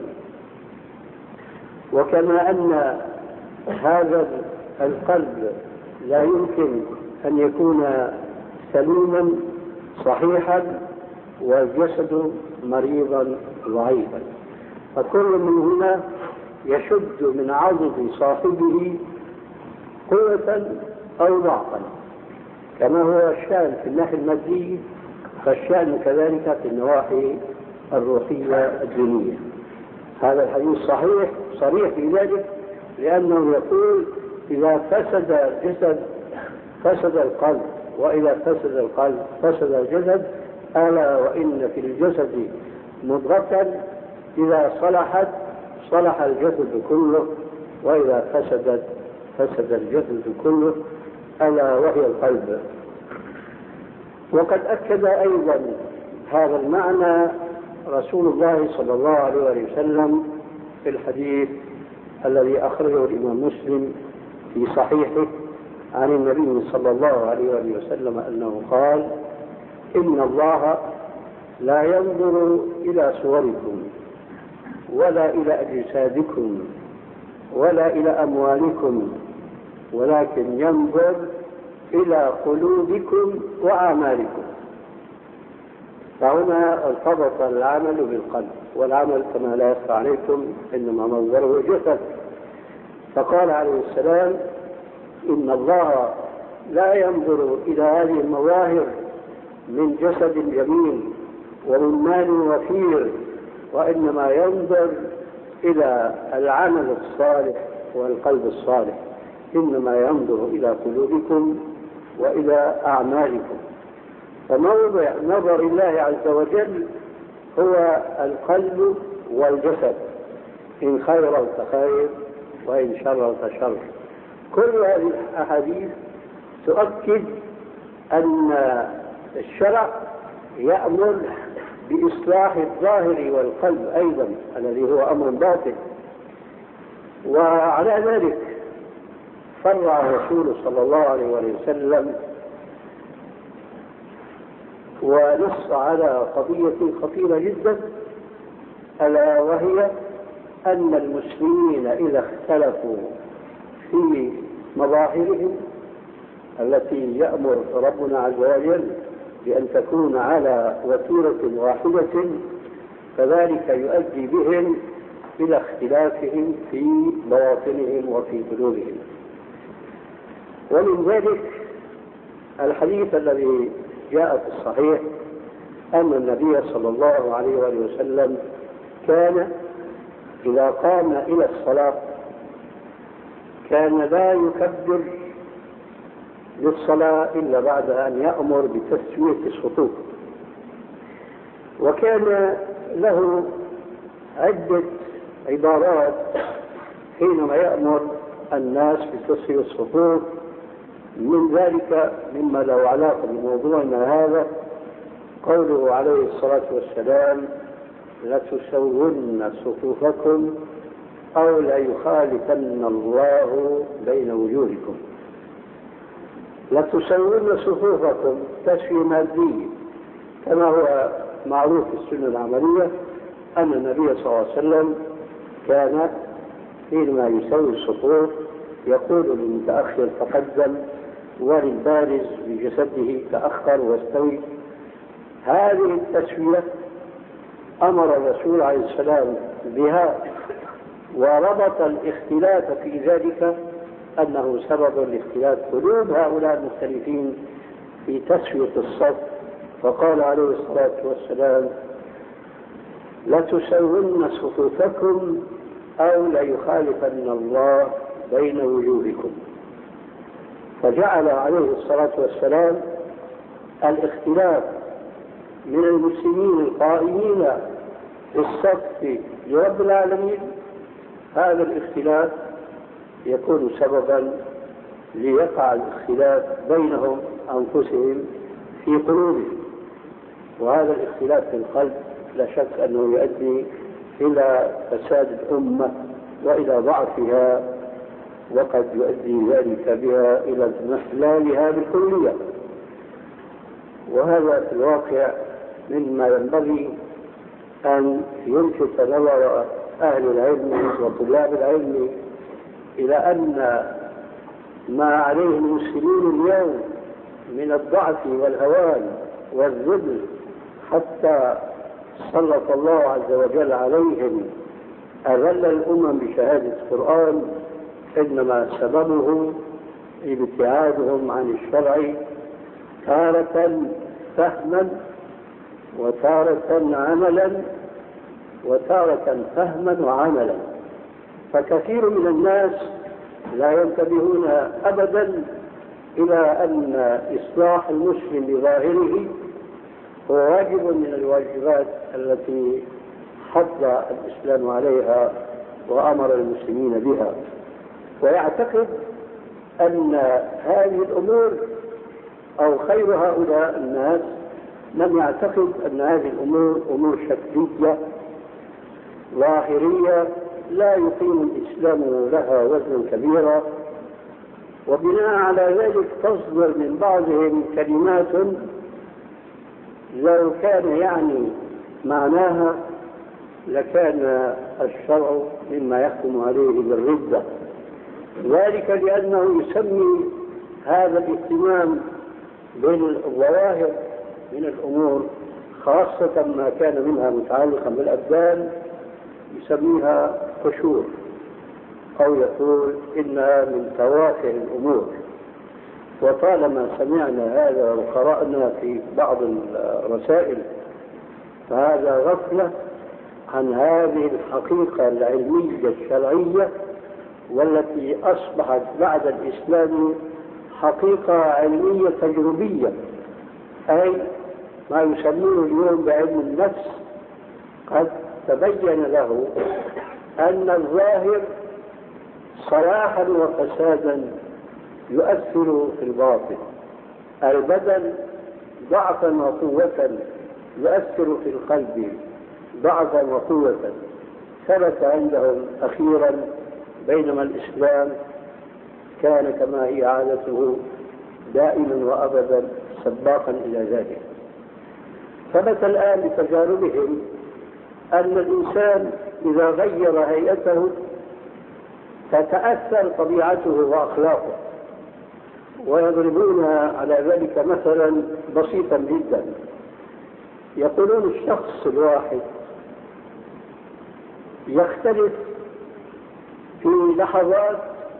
وكما أن هذا القلب لا يمكن أن يكون سليما صحيحا والجسد مريضا ضعيفا، فكل من هنا يشد من عضد صاحبه قوة أو ضعفا، كما هو الشأن في الناحية المادية فالشأن كذلك في النواحي الروحية الدينية. هذا الحديث صريح في ذلك، لأنه يقول إذا فسد الجسد فسد القلب، وإذا فسد القلب فسد الجسد، ألا وإن في الجسد مضغة إذا صلحت صلح الجسد كله، وإذا فسدت فسد الجسد كله، ألا وهي القلب. وقد أكد أيضا هذا المعنى رسول الله صلى الله عليه وسلم في الحديث الذي أخرجه الإمام مسلم في صحيحه عن النبي صلى الله عليه وسلم أنه قال: إن الله لا ينظر إلى صوركم ولا إلى أجسادكم ولا إلى أموالكم، ولكن ينظر إلى قلوبكم وأعمالكم. فهنا ارتبط العمل بالقلب، والعمل كما لا يخفى عليكم إنما منظره جسد. فقال عليه السلام: إن الله لا ينظر إلى هذه المظاهر من جسد جميل ومن مال وفير، وإنما ينظر إلى العمل الصالح والقلب الصالح، إنما ينظر إلى قلوبكم وإلى أعمالكم. فموضع نظر الله عز وجل هو القلب والجسد، إن خير فخير وإن شر فشر. كل هذه الأحاديث تؤكد أن الشرع يأمر بإصلاح الظاهر والقلب أيضا، الذي هو أمر باطن. وعلى ذلك فرع الرسول صلى الله عليه وسلم ونص على قضية خطيرة جدا، ألا وهي أن المسلمين إذا اختلفوا في مظاهرهم التي يأمر ربنا عز وجل بأن تكون على وتيرة واحدة، فذلك يؤدي بهم إلى اختلافهم في بواطنهم وفي قلوبهم. ومن ذلك الحديث الذي جاء في الصحيح أن النبي صلى الله عليه وسلم كان إذا قام إلى الصلاة كان لا يكبر للصلاة إلا بعد أن يأمر بتسوية الصفوف، وكان له عدة عبارات حينما يأمر الناس بتسوية الصفوف. من ذلك مما له علاقة بموضوعنا هذا قوله عليه الصلاة والسلام: لتسون صفوفكم أو ليخالفن الله بين وجوهكم. لتسون صفوفكم تسوية مادية، كما هو معروف في السنة العملية أن النبي صلى الله عليه وسلم كان حينما يسوي الصفوف يقول للمتأخر تقدم وللبارز بجسده تأخر واستوي. هذه التسوية أمر الرسول عليه السلام بها، وربط الاختلاف في ذلك أنه سبب لاختلاف قلوب هؤلاء المختلفين في تسوية الصف، فقال عليه الصلاة والسلام: لتسون صفوفكم أو ليخالفن الله بين وجوهكم. فجعل عليه الصلاة والسلام الاختلاف من المسلمين القائمين في الصف لرب العالمين، هذا الاختلاف يكون سببا ليقع الاختلاف بينهم أنفسهم في قلوبهم، وهذا الاختلاف في القلب لا شك أنه يؤدي إلى فساد الأمة وإلى ضعفها، وقد يؤدي ذلك بها إلى انحلالها بالكلية. وهذا في الواقع مما ينبغي أن يلفت نظر أهل العلم وطلاب العلم إلى أن ما عليه المسلمين اليوم من الضعف والهوان والذل حتى سلط الله عز وجل عليهم أذل الأمم بشهادة القرآن، إنما سببه ابتعادهم عن الشرع تارة فهما وتارة عملا وتارة فهما وعملا. فكثير من الناس لا ينتبهون أبدا إلى أن إصلاح المسلم بظاهره هو واجب من الواجبات التي حض الإسلام عليها وأمر المسلمين بها، ويعتقد أن هذه الأمور أو خير هؤلاء الناس من يعتقد أن هذه الأمور أمور شكلية ظاهرية لا يقيم الإسلام لها وزنا كبيرا، وبناء على ذلك تصدر من بعضهم كلمات لو كان يعني معناها لكان الشرع مما يحكم عليه بالردة، ذلك لأنه يسمي هذا الاهتمام بالظواهر من الأمور خاصة ما كان منها متعلقا بالأبدان يسميها قشور، أو يقول إنها من توافه الأمور. وطالما سمعنا هذا وقرأنا في بعض الرسائل فهذا غفلة عن هذه الحقيقة العلمية الشرعية، والتي أصبحت بعد الإسلام حقيقة علمية تجريبية، أي ما يسمونه اليوم بعلم النفس قد تبين له أن الظاهر صلاحا وفسادا يؤثر في الباطن، البدن ضعفا وقوة يؤثر في القلب ضعفا وقوة. ثبت عندهم أخيرا بينما الإسلام كان كما هي عادته دائما وأبدا سباقا إلى ذلك. ثبت الآن بتجاربهم أن الإنسان إذا غير هيئته تتأثر طبيعته وأخلاقه، ويضربون على ذلك مثلا بسيطا جدا. يقولون الشخص الواحد يختلف في لحظات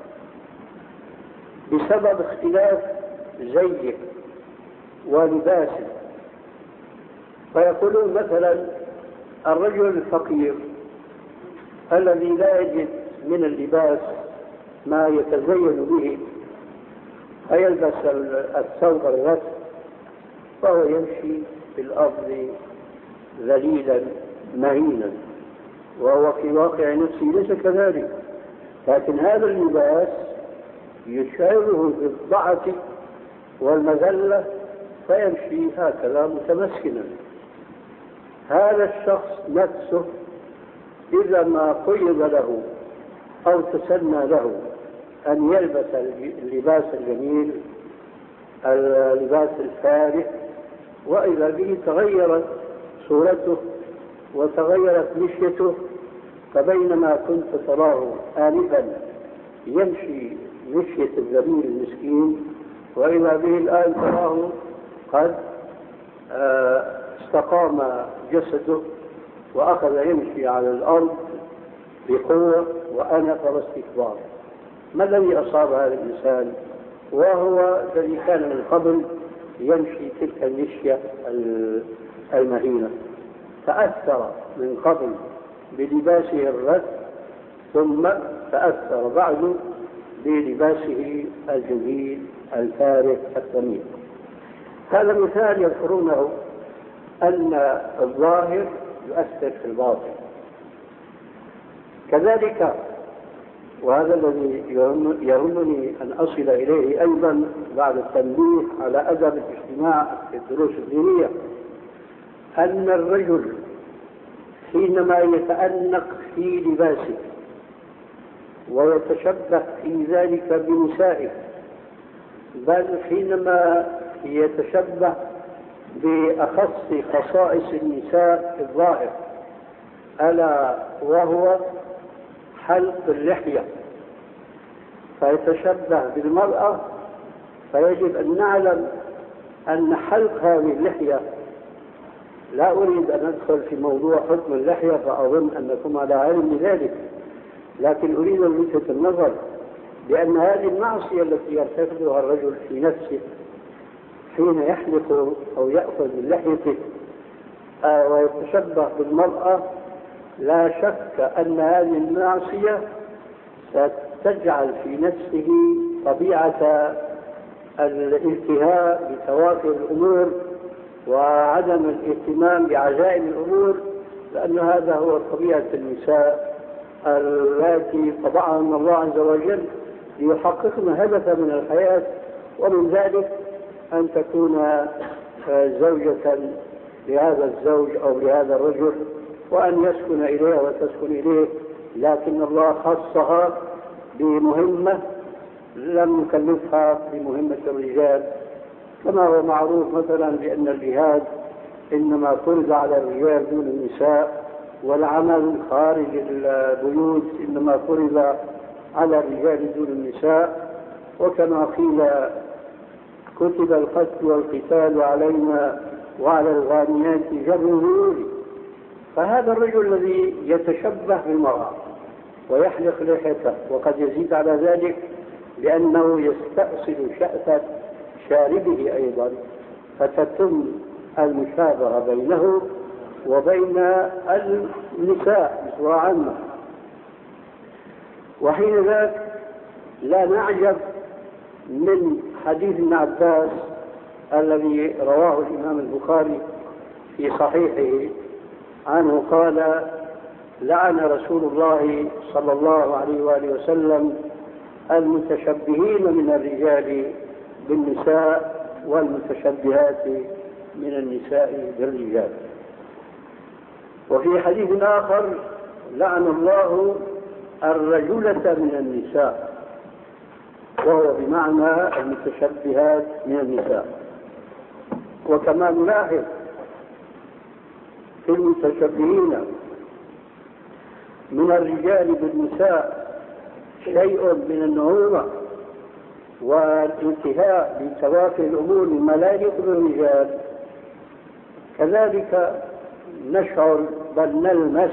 بسبب اختلاف زيه ولباسه. فيقولون مثلا الرجل الفقير الذي لا يجد من اللباس ما يتزين به فيلبس الثوب الرث فهو يمشي في الأرض ذليلا مهينا، وهو في واقع نفسه ليس كذلك، لكن هذا اللباس يشعره بالضعف والمذلة فيمشي هكذا متمسكنا. هذا الشخص نفسه إذا ما قيض له أو تسنى له أن يلبس اللباس الجميل اللباس الفارح، وإذا به تغيرت صورته وتغيرت مشيته، فبينما كنت تراه آنفا يمشي مشية الذليل المسكين، وإذا به الآن تراه قد استقام جسده وأخذ يمشي على الأرض بقوة وأنف واستكبار. ما الذي أصاب هذا الإنسان وهو الذي كان من قبل يمشي تلك المشية المهينة؟ تأثر من قبل بلباسه الرث ثم تأثر بعد بلباسه الجميل الفارغ الثمين. هذا مثال يذكرونه أن الظاهر يؤثر في الباطن. كذلك وهذا الذي يهمني أن أصل إليه أيضا بعد التنبيه على أدب الاجتماع في الدروس الدينية، أن الرجل حينما يتأنق في لباسه ويتشبه في ذلك بنسائه، بل حينما يتشبه بأخص خصائص النساء في الظاهر، ألا وهو حلق اللحية، فيتشبه بالمرأة، فيجب أن نعلم أن حلق هذه اللحية، لا أريد أن أدخل في موضوع حكم اللحية فأظن أنكم على علم بذلك، لكن أريد أن ألفت النظر بأن هذه المعصية التي يرتكبها الرجل في نفسه حين يحلق أو يأخذ من لحيته ويتشبه بالمرأة، لا شك أن هذه المعصية ستجعل في نفسه طبيعة الالتهاء بتوافر الأمور وعدم الاهتمام بعزائم الأمور، لأن هذا هو طبيعة النساء التي طبعهن الله عز وجل ليحققن هدفا من الحياة، ومن ذلك أن تكون زوجة لهذا الزوج أو لهذا الرجل، وأن يسكن إليها وتسكن إليه، لكن الله خصها بمهمة لم يكلفها بمهمة الرجال، كما هو معروف مثلا بأن الجهاد إنما فرض على الرجال دون النساء، والعمل خارج البيوت إنما فرض على الرجال دون النساء، وكما قيل كتب القتل والقتال علينا وعلى الغانيات جر الرجول. فهذا الرجل الذي يتشبه بالمرأة ويحلق لحيته، وقد يزيد على ذلك لأنه يستأصل شأفة شاربه أيضا، فتتم المشابهة بينه وبين النساء بصورة عامة. وحين ذاك لا نعجب من حديث ابن عباس الذي رواه الإمام البخاري في صحيحه عنه قال: لعن رسول الله صلى الله عليه وآله وسلم المتشبهين من الرجال بالنساء والمتشبهات من النساء بالرجال. وفي حديث آخر: لعن الله الرجلة من النساء، وهو بمعنى المتشبهات من النساء. وكما نلاحظ في المتشبهين من الرجال بالنساء شيء من النعومة والانتهاء بتوافي الأمور مما لا يليق بالرجال، كذلك نشعر بل نلمس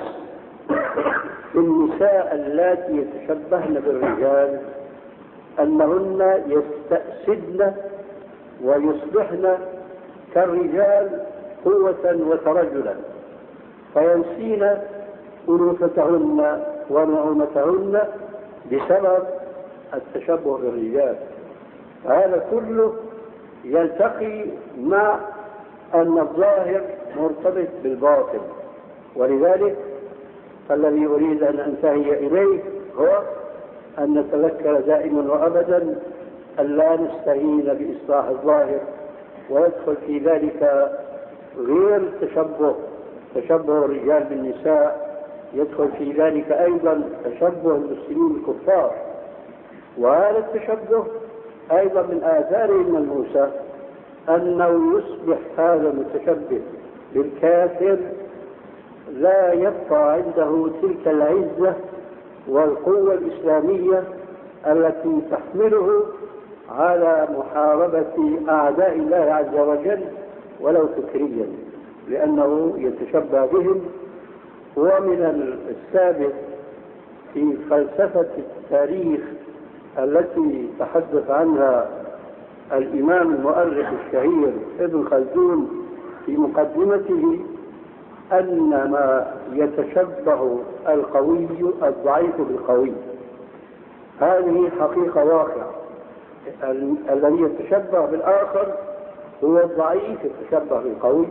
النساء اللاتي يتشبهن بالرجال أنهن يستأسدن ويصبحن كالرجال قوة وترجلا، فينسين أنوثتهن ونعومتهن بسبب التشبه بالرجال. هذا كله يلتقي مع أن الظاهر مرتبط بالباطن، ولذلك الذي أريد أن أنتهي إليه هو أن نتذكر دائما وأبدا أن لا نستهين بإصلاح الظاهر، ويدخل في ذلك غير تشبه الرجال بالنساء، يدخل في ذلك أيضا تشبه المسلمين بالكفار، وهذا التشبه أيضا من آثاره الملموسة أنه يصبح هذا المتشبه بالكافر لا يبقى عنده تلك العزة والقوة الإسلامية التي تحمله على محاربة أعداء الله عز وجل ولو فكريا، لأنه يتشبه بهم. ومن الثابت في فلسفة التاريخ التي تحدث عنها الإمام المؤرخ الشهير ابن خلدون في مقدمته أن ما يتشبه القوي الضعيف بالقوي، هذه حقيقة واقعة. الذي يتشبه بالآخر هو الضعيف يتشبه بالقوي،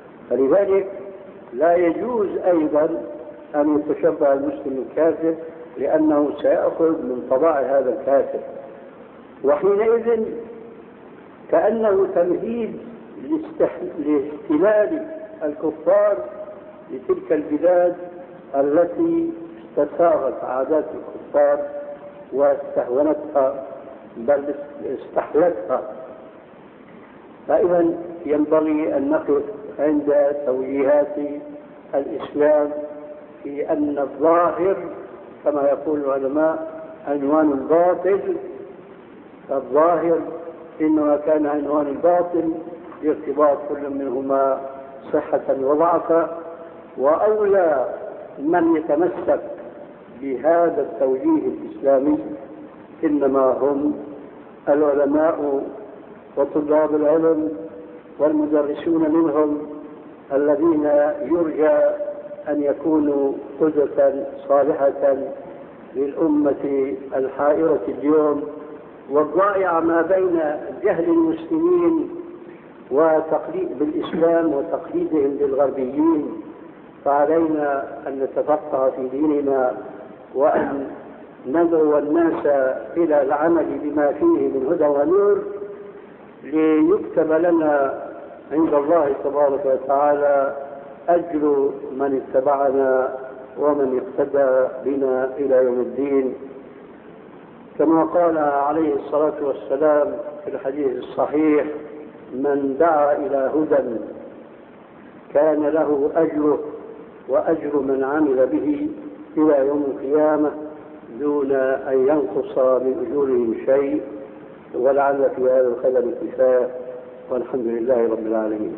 فلذلك لا يجوز أيضا أن يتشبه المسلم الكافر لأنه سيأخذ من طباع هذا الكافر، وحينئذ كأنه تمهيد لاحتلال الكفار لتلك البلاد التي استساغت عادات الكفار واستهونتها بل استحلتها. فإذا ينبغي أن نقف عند توجيهات الإسلام في أن الظاهر كما يقول العلماء عنوان الباطل، فالظاهر إنما كان عنوان الباطل لارتباط كل منهما صحة وضعفا، وأولى من يتمسك بهذا التوجيه الإسلامي إنما هم العلماء وطلاب العلم والمدرسون منهم الذين يرجى أن يكونوا قدوة صالحة للأمة الحائرة اليوم والضائعة ما بين جهل المسلمين وتقليد بالإسلام وتقليدهم للغربيين. فعلينا أن نتفقه في ديننا وأن ندعو الناس إلى العمل بما فيه من هدى ونور ليكتب لنا عند الله تبارك وتعالى أجر من اتبعنا ومن اقتدى بنا إلى يوم الدين، كما قال عليه الصلاة والسلام في الحديث الصحيح: من دعا إلى هدى كان له أجره وأجر من عمل به إلى يوم القيامة دون أن ينقص من أجورهم شيء. ولعل في هذا الخبر كفاية، والحمد لله رب العالمين.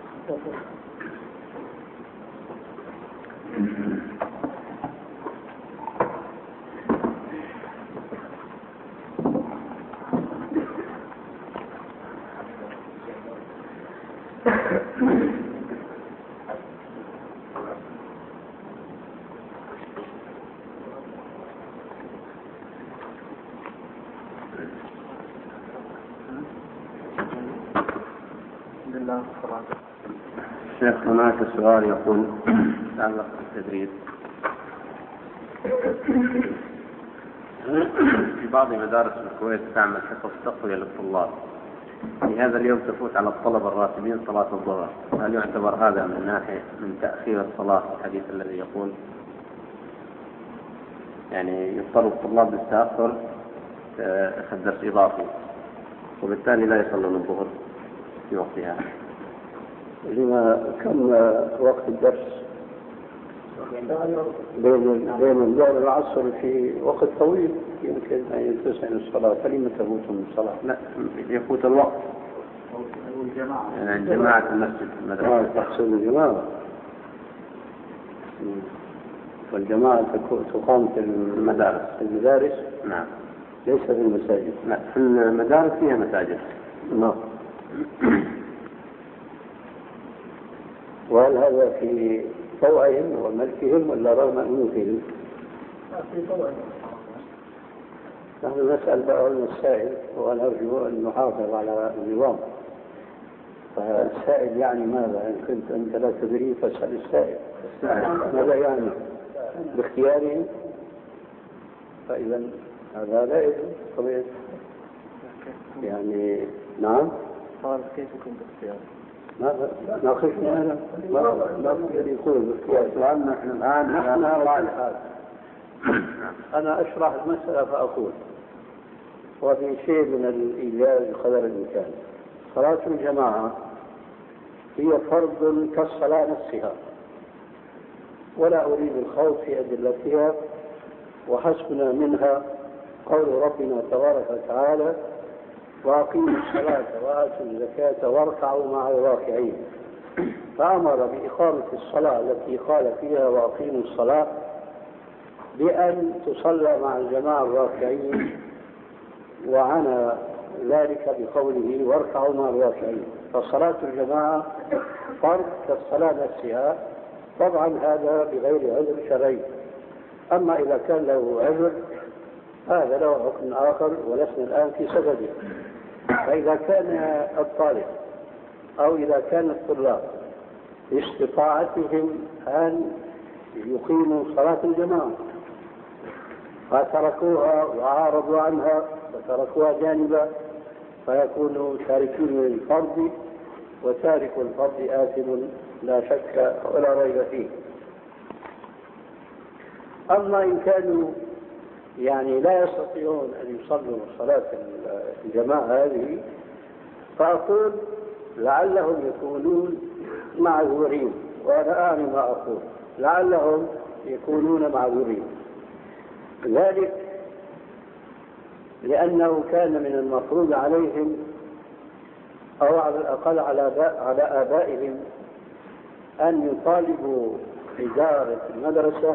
الشيخ هناك سؤال يقول يتعلق بالتدريس. في بعض مدارس الكويت تعمل حصص تقوية للطلاب، في هذا اليوم تفوت على الطلبة الراتبين صلاة الظهر، هل يعتبر هذا من ناحية من تأخير الصلاة الحديث الذي يقول يعني يضطر الطلاب للتأخر أخذ درس إضافي وبالتالي لا يصلون الظهر في وقتها؟ لما كم وقت الدرس بين الظهر والعصر في وقت طويل يمكن أن يتسع الصلاة، فلما تفوتهم الصلاة؟ لا، يفوت الوقت يعني جماعة المسجد تحصل الجماعة، والجماعة تقام في المدارس. نعم، ليس في المساجد. لا، في المدارس فيها مساجد. نعم. وهل هذا في طوعهم وملكهم ولا رغم أنوفهم؟ في طوعهم. نحن نسأل بقى السائل ونرجو أن نحافظ على النظام. فالسائل يعني ماذا؟ إن كنت أنت لا تدري فاسأل السائل. ماذا يعني؟ باختيارهم؟ فإذا هذا لا يجوز طبيعي. يعني نعم. قال كيف يكون باختيار؟ ما ناقشني أنا ما أقدر يقول باختيار. نحن أنا أشرح المسألة فأقول وفي شيء من الإيجاز قدر الإمكان. صلاة الجماعة هي فرض كالصلاة نفسها، ولا أريد الخوض في أدلتها، وحسبنا منها قول ربنا تبارك وتعالى: وأقيموا الصلاة وآتوا الزكاة واركعوا مع الراكعين. فأمر بإقامة الصلاة التي قال فيها وأقيموا الصلاة بأن تصلى مع الجماعة الراكعين، وعنى ذلك بقوله واركعوا مع الراكعين. فصلاة الجماعة فرض كالصلاة نفسها، طبعا هذا بغير عذر شرعي. أما إذا كان له عذر هذا له حكم آخر ولسنا الآن في صدده. فإذا كان الطالب أو إذا كان الطلاب باستطاعتهم أن يقيموا صلاة الجماعة فتركوها وعارضوا عنها وتركوها جانبا، فيكونوا تاركين للفرض، وتارك الفرض آثم لا شك ولا ريب فيه. أما إن كانوا لا يستطيعون أن يصلوا صلاة الجماعة هذه، فأقول لعلهم يكونون معذورين، وأنا أعني ما أقول، لعلهم يكونون معذورين. ذلك لأنه كان من المفروض عليهم أو على الأقل على آبائهم أن يطالبوا إدارة المدرسة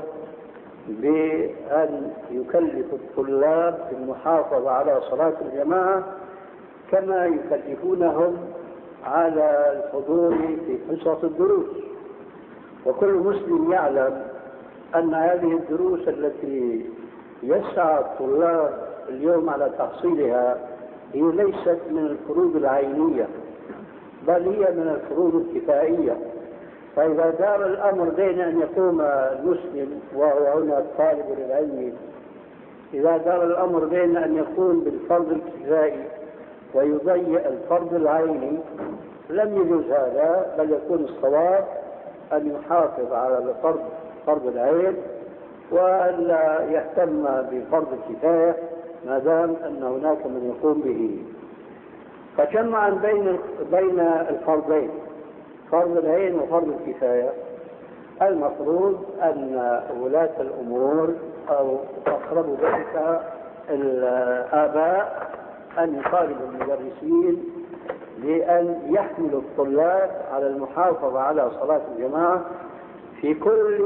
بأن يكلف الطلاب في المحافظة على صلاة الجماعة كما يكلفونهم على الحضور في حصص الدروس. وكل مسلم يعلم أن هذه الدروس التي يسعى الطلاب اليوم على تحصيلها هي ليست من الفروض العينية، بل هي من الفروض الكفائية. فإذا دار الأمر بين أن يقوم المسلم وهو هنا الطالب للعلم، إذا دار الأمر بين أن يقوم بالفرض الكفائي ويضيع الفرض العيني لم يجوز هذا، بل يكون الصواب أن يحافظ على فرض العين وألا يهتم بفرض الكفاية ما دام أن هناك من يقوم به. فجمعا بين الفرضين، فرض العين وفرض الكفاية، المفروض أن ولاة الأمور أو أقرب ذلك الآباء أن يطالبوا المدرسين بأن يحملوا الطلاب على المحافظة على صلاة الجماعة في كل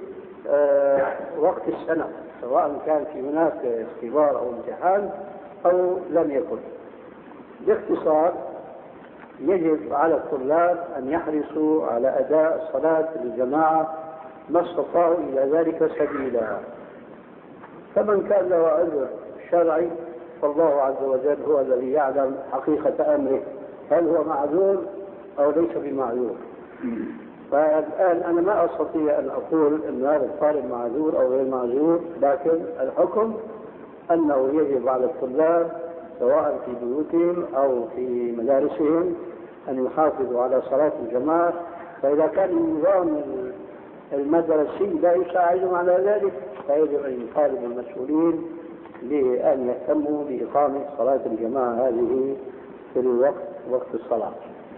وقت السنة، سواء كان في هناك اختبار أو امتحان أو لم يكن. باختصار، يجب على الطلاب أن يحرصوا على أداء صلاة الجماعة ما استطاعوا إلى ذلك سبيلا. فمن كان له عذر شرعي فالله عز وجل هو الذي يعلم حقيقة أمره، هل هو معذور أو ليس بمعذور. فالآن أنا ما أستطيع أن أقول أن هذا الطالب معذور أو غير معذور، لكن الحكم أنه يجب على الطلاب سواء في بيوتهم أو في مدارسهم أن يحافظوا على صلاة الجماعة. فإذا كان النظام المدرسي لا يساعدهم على ذلك فيجب أن يطالب المسؤولين بأن يهتموا بإقامة صلاة الجماعة هذه في وقت الصلاة.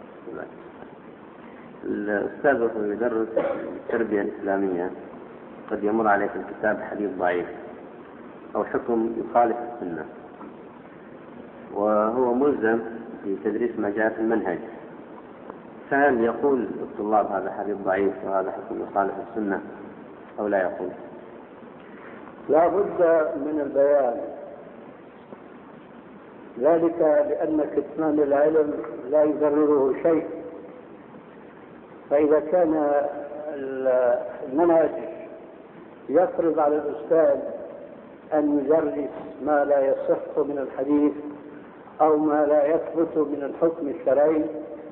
الأستاذ وهو يدرس التربية الإسلامية قد يمر عليه في الكتاب حديث ضعيف أو حكم يخالف السنة، وهو ملزم في تدريس ما جاء في المنهج، فهل يقول الطلاب هذا حديث ضعيف وهذا حكم يخالف السنة أو لا يقول؟ لا بد من البيان، ذلك لأن كتمان العلم لا يضرره شيء. فإذا كان المنهج يفرض على الأستاذ أن يدرس ما لا يصح من الحديث أو ما لا يثبت من الحكم الشرعي،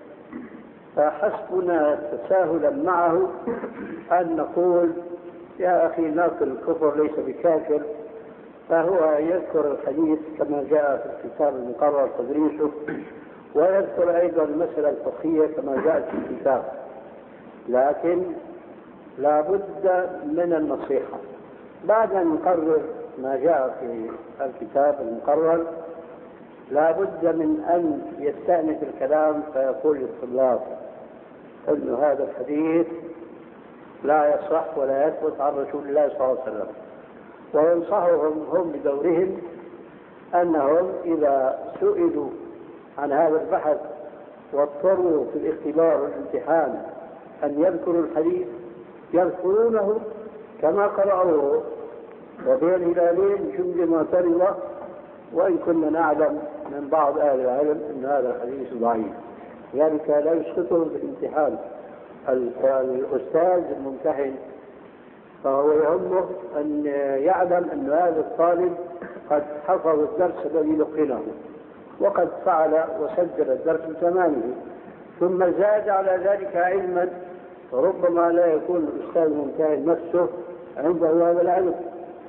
فحسبنا تساهلا معه أن نقول يا أخي ناقل الكفر ليس بكافر، فهو يذكر الحديث كما جاء في الكتاب المقرر تدريسه، ويذكر أيضا المسألة الفقهية كما جاءت في الكتاب. لكن لا بد من النصيحة بعد أن نقرر ما جاء في الكتاب المقرر، لا بد من أن يستأنف الكلام فيقول للطلاب أن هذا الحديث لا يصح ولا يثبت عن رسول الله صلى الله عليه وسلم، وينصحهم هم بدورهم أنهم إذا سئلوا عن هذا البحث واضطروا في الاختبار والامتحان أن يذكروا الحديث يذكرونه كما قرأوه وبين الهلالين جملة معترضة، وإن كنا نعلم من بعض أهل العلم أن هذا الحديث ضعيف، ذلك لا يسقطه في الامتحان. الأستاذ الممتحن فهو يهمه أن يعلم أن هذا الطالب قد حفظ الدرس الذي لقنه وقد فعل وسجل الدرس بتمامه، ثم زاد على ذلك علما، فربما لا يكون الأستاذ الممتحن نفسه عنده هذا العلم.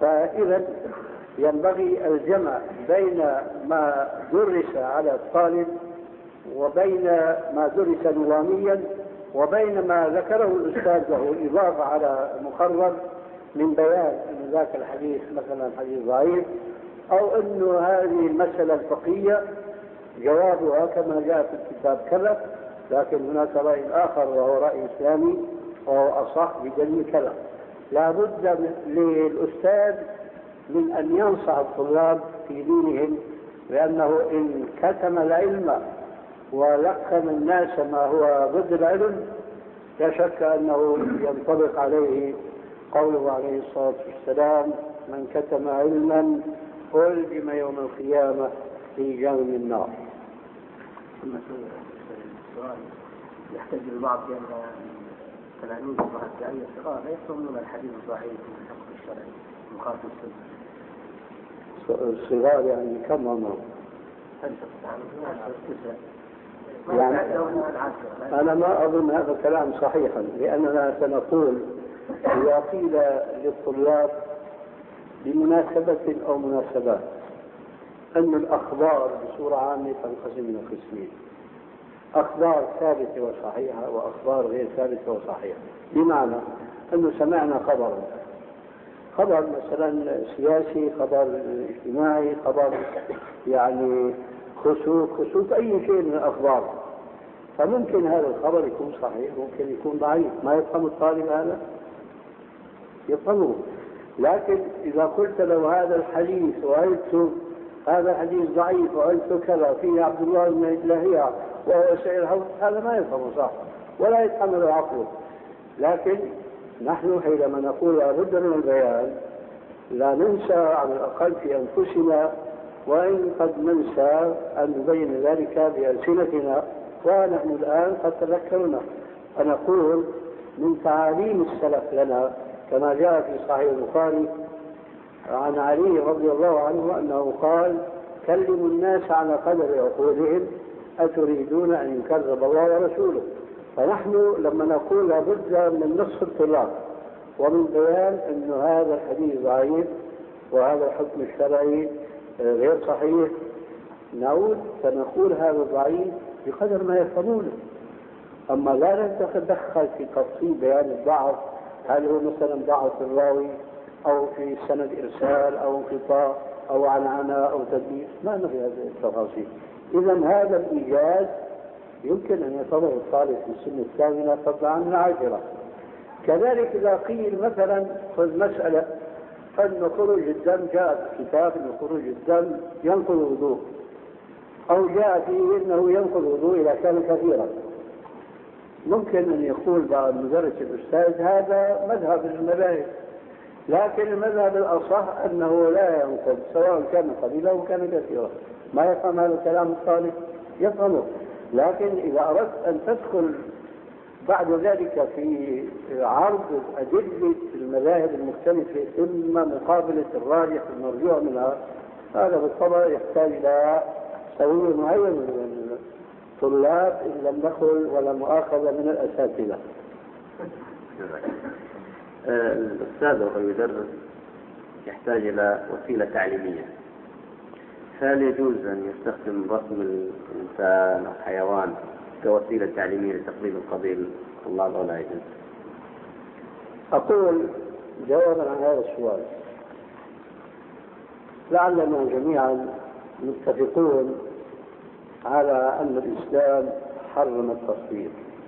فإذا ينبغي الجمع بين ما درس على الطالب وبين ما درس نظاميا وبين ما ذكره الأستاذ له إضافة على مقرر من بيان أن ذاك الحديث مثلا حديث ضعيف، أو أنه هذه المسألة الفقهية جوابها كما جاء في الكتاب كذا، لكن هناك رأي آخر وهو رأي إسلامي وهو أصح بدليل كذا. لا بد للأستاذ من أن ينصح الطلاب في دينهم، لأنه إن كتم العلم ولقن الناس ما هو ضد العلم لا شك أنه ينطبق عليه قوله عليه الصلاة والسلام: من كتم علما ألجم يوم القيامة في جهنم النار. السؤال يحتاج البعض بأن تلاميذ الداعية الصغار لا يفهمون الحديث الضعيف من الحكم الشرعي مخالف السنة. الصغار يعني كم عمرهم؟ يعني أنا ما أظن هذا الكلام صحيحا، لأننا سنقول إذا قيل للطلاب بمناسبة أو مناسبات أن الأخبار بصورة عامة تنقسم إلى قسمين: أخبار ثابتة وصحيحة وأخبار غير ثابتة وصحيحة. بمعنى أنه سمعنا خبر مثلا سياسي، خبر اجتماعي، خبر يعني خسوف أي شيء من الأخبار، فممكن هذا الخبر يكون صحيح ممكن يكون ضعيف، ما يفهم الطالب هذا؟ يفهمه. لكن إذا قلت له هذا الحديث وقلت هذا الحديث ضعيف وقلت كذا فيه عبد الله بن لهيعة وهو سائر هذا ما يفهمه صح ولا يتحمل عقله. لكن نحن حينما نقول لابد من البيان لا ننسى على الأقل في أنفسنا، وإن قد ننسى أن نبين ذلك بألسنتنا، ونحن الآن قد تذكرنا. فنقول من تعاليم السلف لنا كما جاء في صحيح البخاري عن علي رضي الله عنه أنه قال: كلموا الناس على قدر عقولهم أتريدون أن يكذب الله ورسوله. فنحن لما نقول لابد من نصف الطلاب ومن بيان أن هذا الحديث ضعيف وهذا الحكم الشرعي غير صحيح، نعود فنقول هذا ضعيف بقدر ما يفهمونه. أما لا نتدخل في تفصيل بيان الضعف، هل هو مثلا ضعف الراوي أو في سند إرسال أو انقطاع أو عنعنة أو تدليس، ما نفي هذه التفاصيل. إذا هذا الإيجاز يمكن أن يطلب الطالب في السن الثامنة فضلا عن العاشرة. كذلك إذا قيل مثلا خذ مسألة أن خروج الدم جاء في الكتاب أن خروج الدم ينقض الوضوء، أو جاء فيه أنه ينقض الوضوء إذا كان كثيرا، ممكن أن يقول بعض مدرس الأستاذ هذا مذهب المذاهب، لكن المذهب الأصح أنه لا ينقض سواء كان قليلا أو كان كثيرا. ما يفهم هذا الكلام الطالب؟ يفهمه. لكن إذا أردت أن تدخل بعد ذلك في عرض أدلة المذاهب المختلفة ثم مقابلة الراجح والمرجوع منها، هذا بالطبع يحتاج إلى سوي معين من الطلاب إن لم نقل ولا مؤاخذة من الأساتذة. الأستاذ وهو يدرس يحتاج إلى وسيلة تعليمية، هل يجوز أن يستخدم رسم الإنسان أو حيوان كوسيلة تعليمية لتقريب القضية للطلاب أو لا يجوز؟ أقول جوابا عن هذا السؤال: لعلنا جميعا متفقون على أن الإسلام حرم التصوير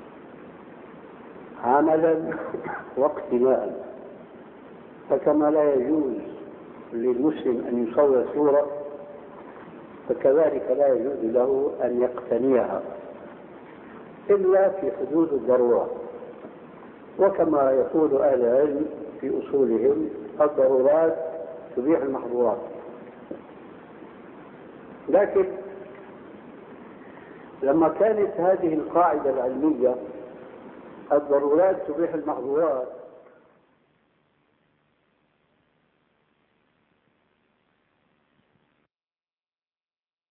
عملا واقتناء، فكما لا يجوز للمسلم أن يصور صورة فكذلك لا يجوز له أن يقتنيها إلا في حدود الضرورة. وكما يقول أهل العلم في أصولهم: الضرورات تبيح المحظورات. لكن لما كانت هذه القاعدة العلمية الضرورات تبيح المحظورات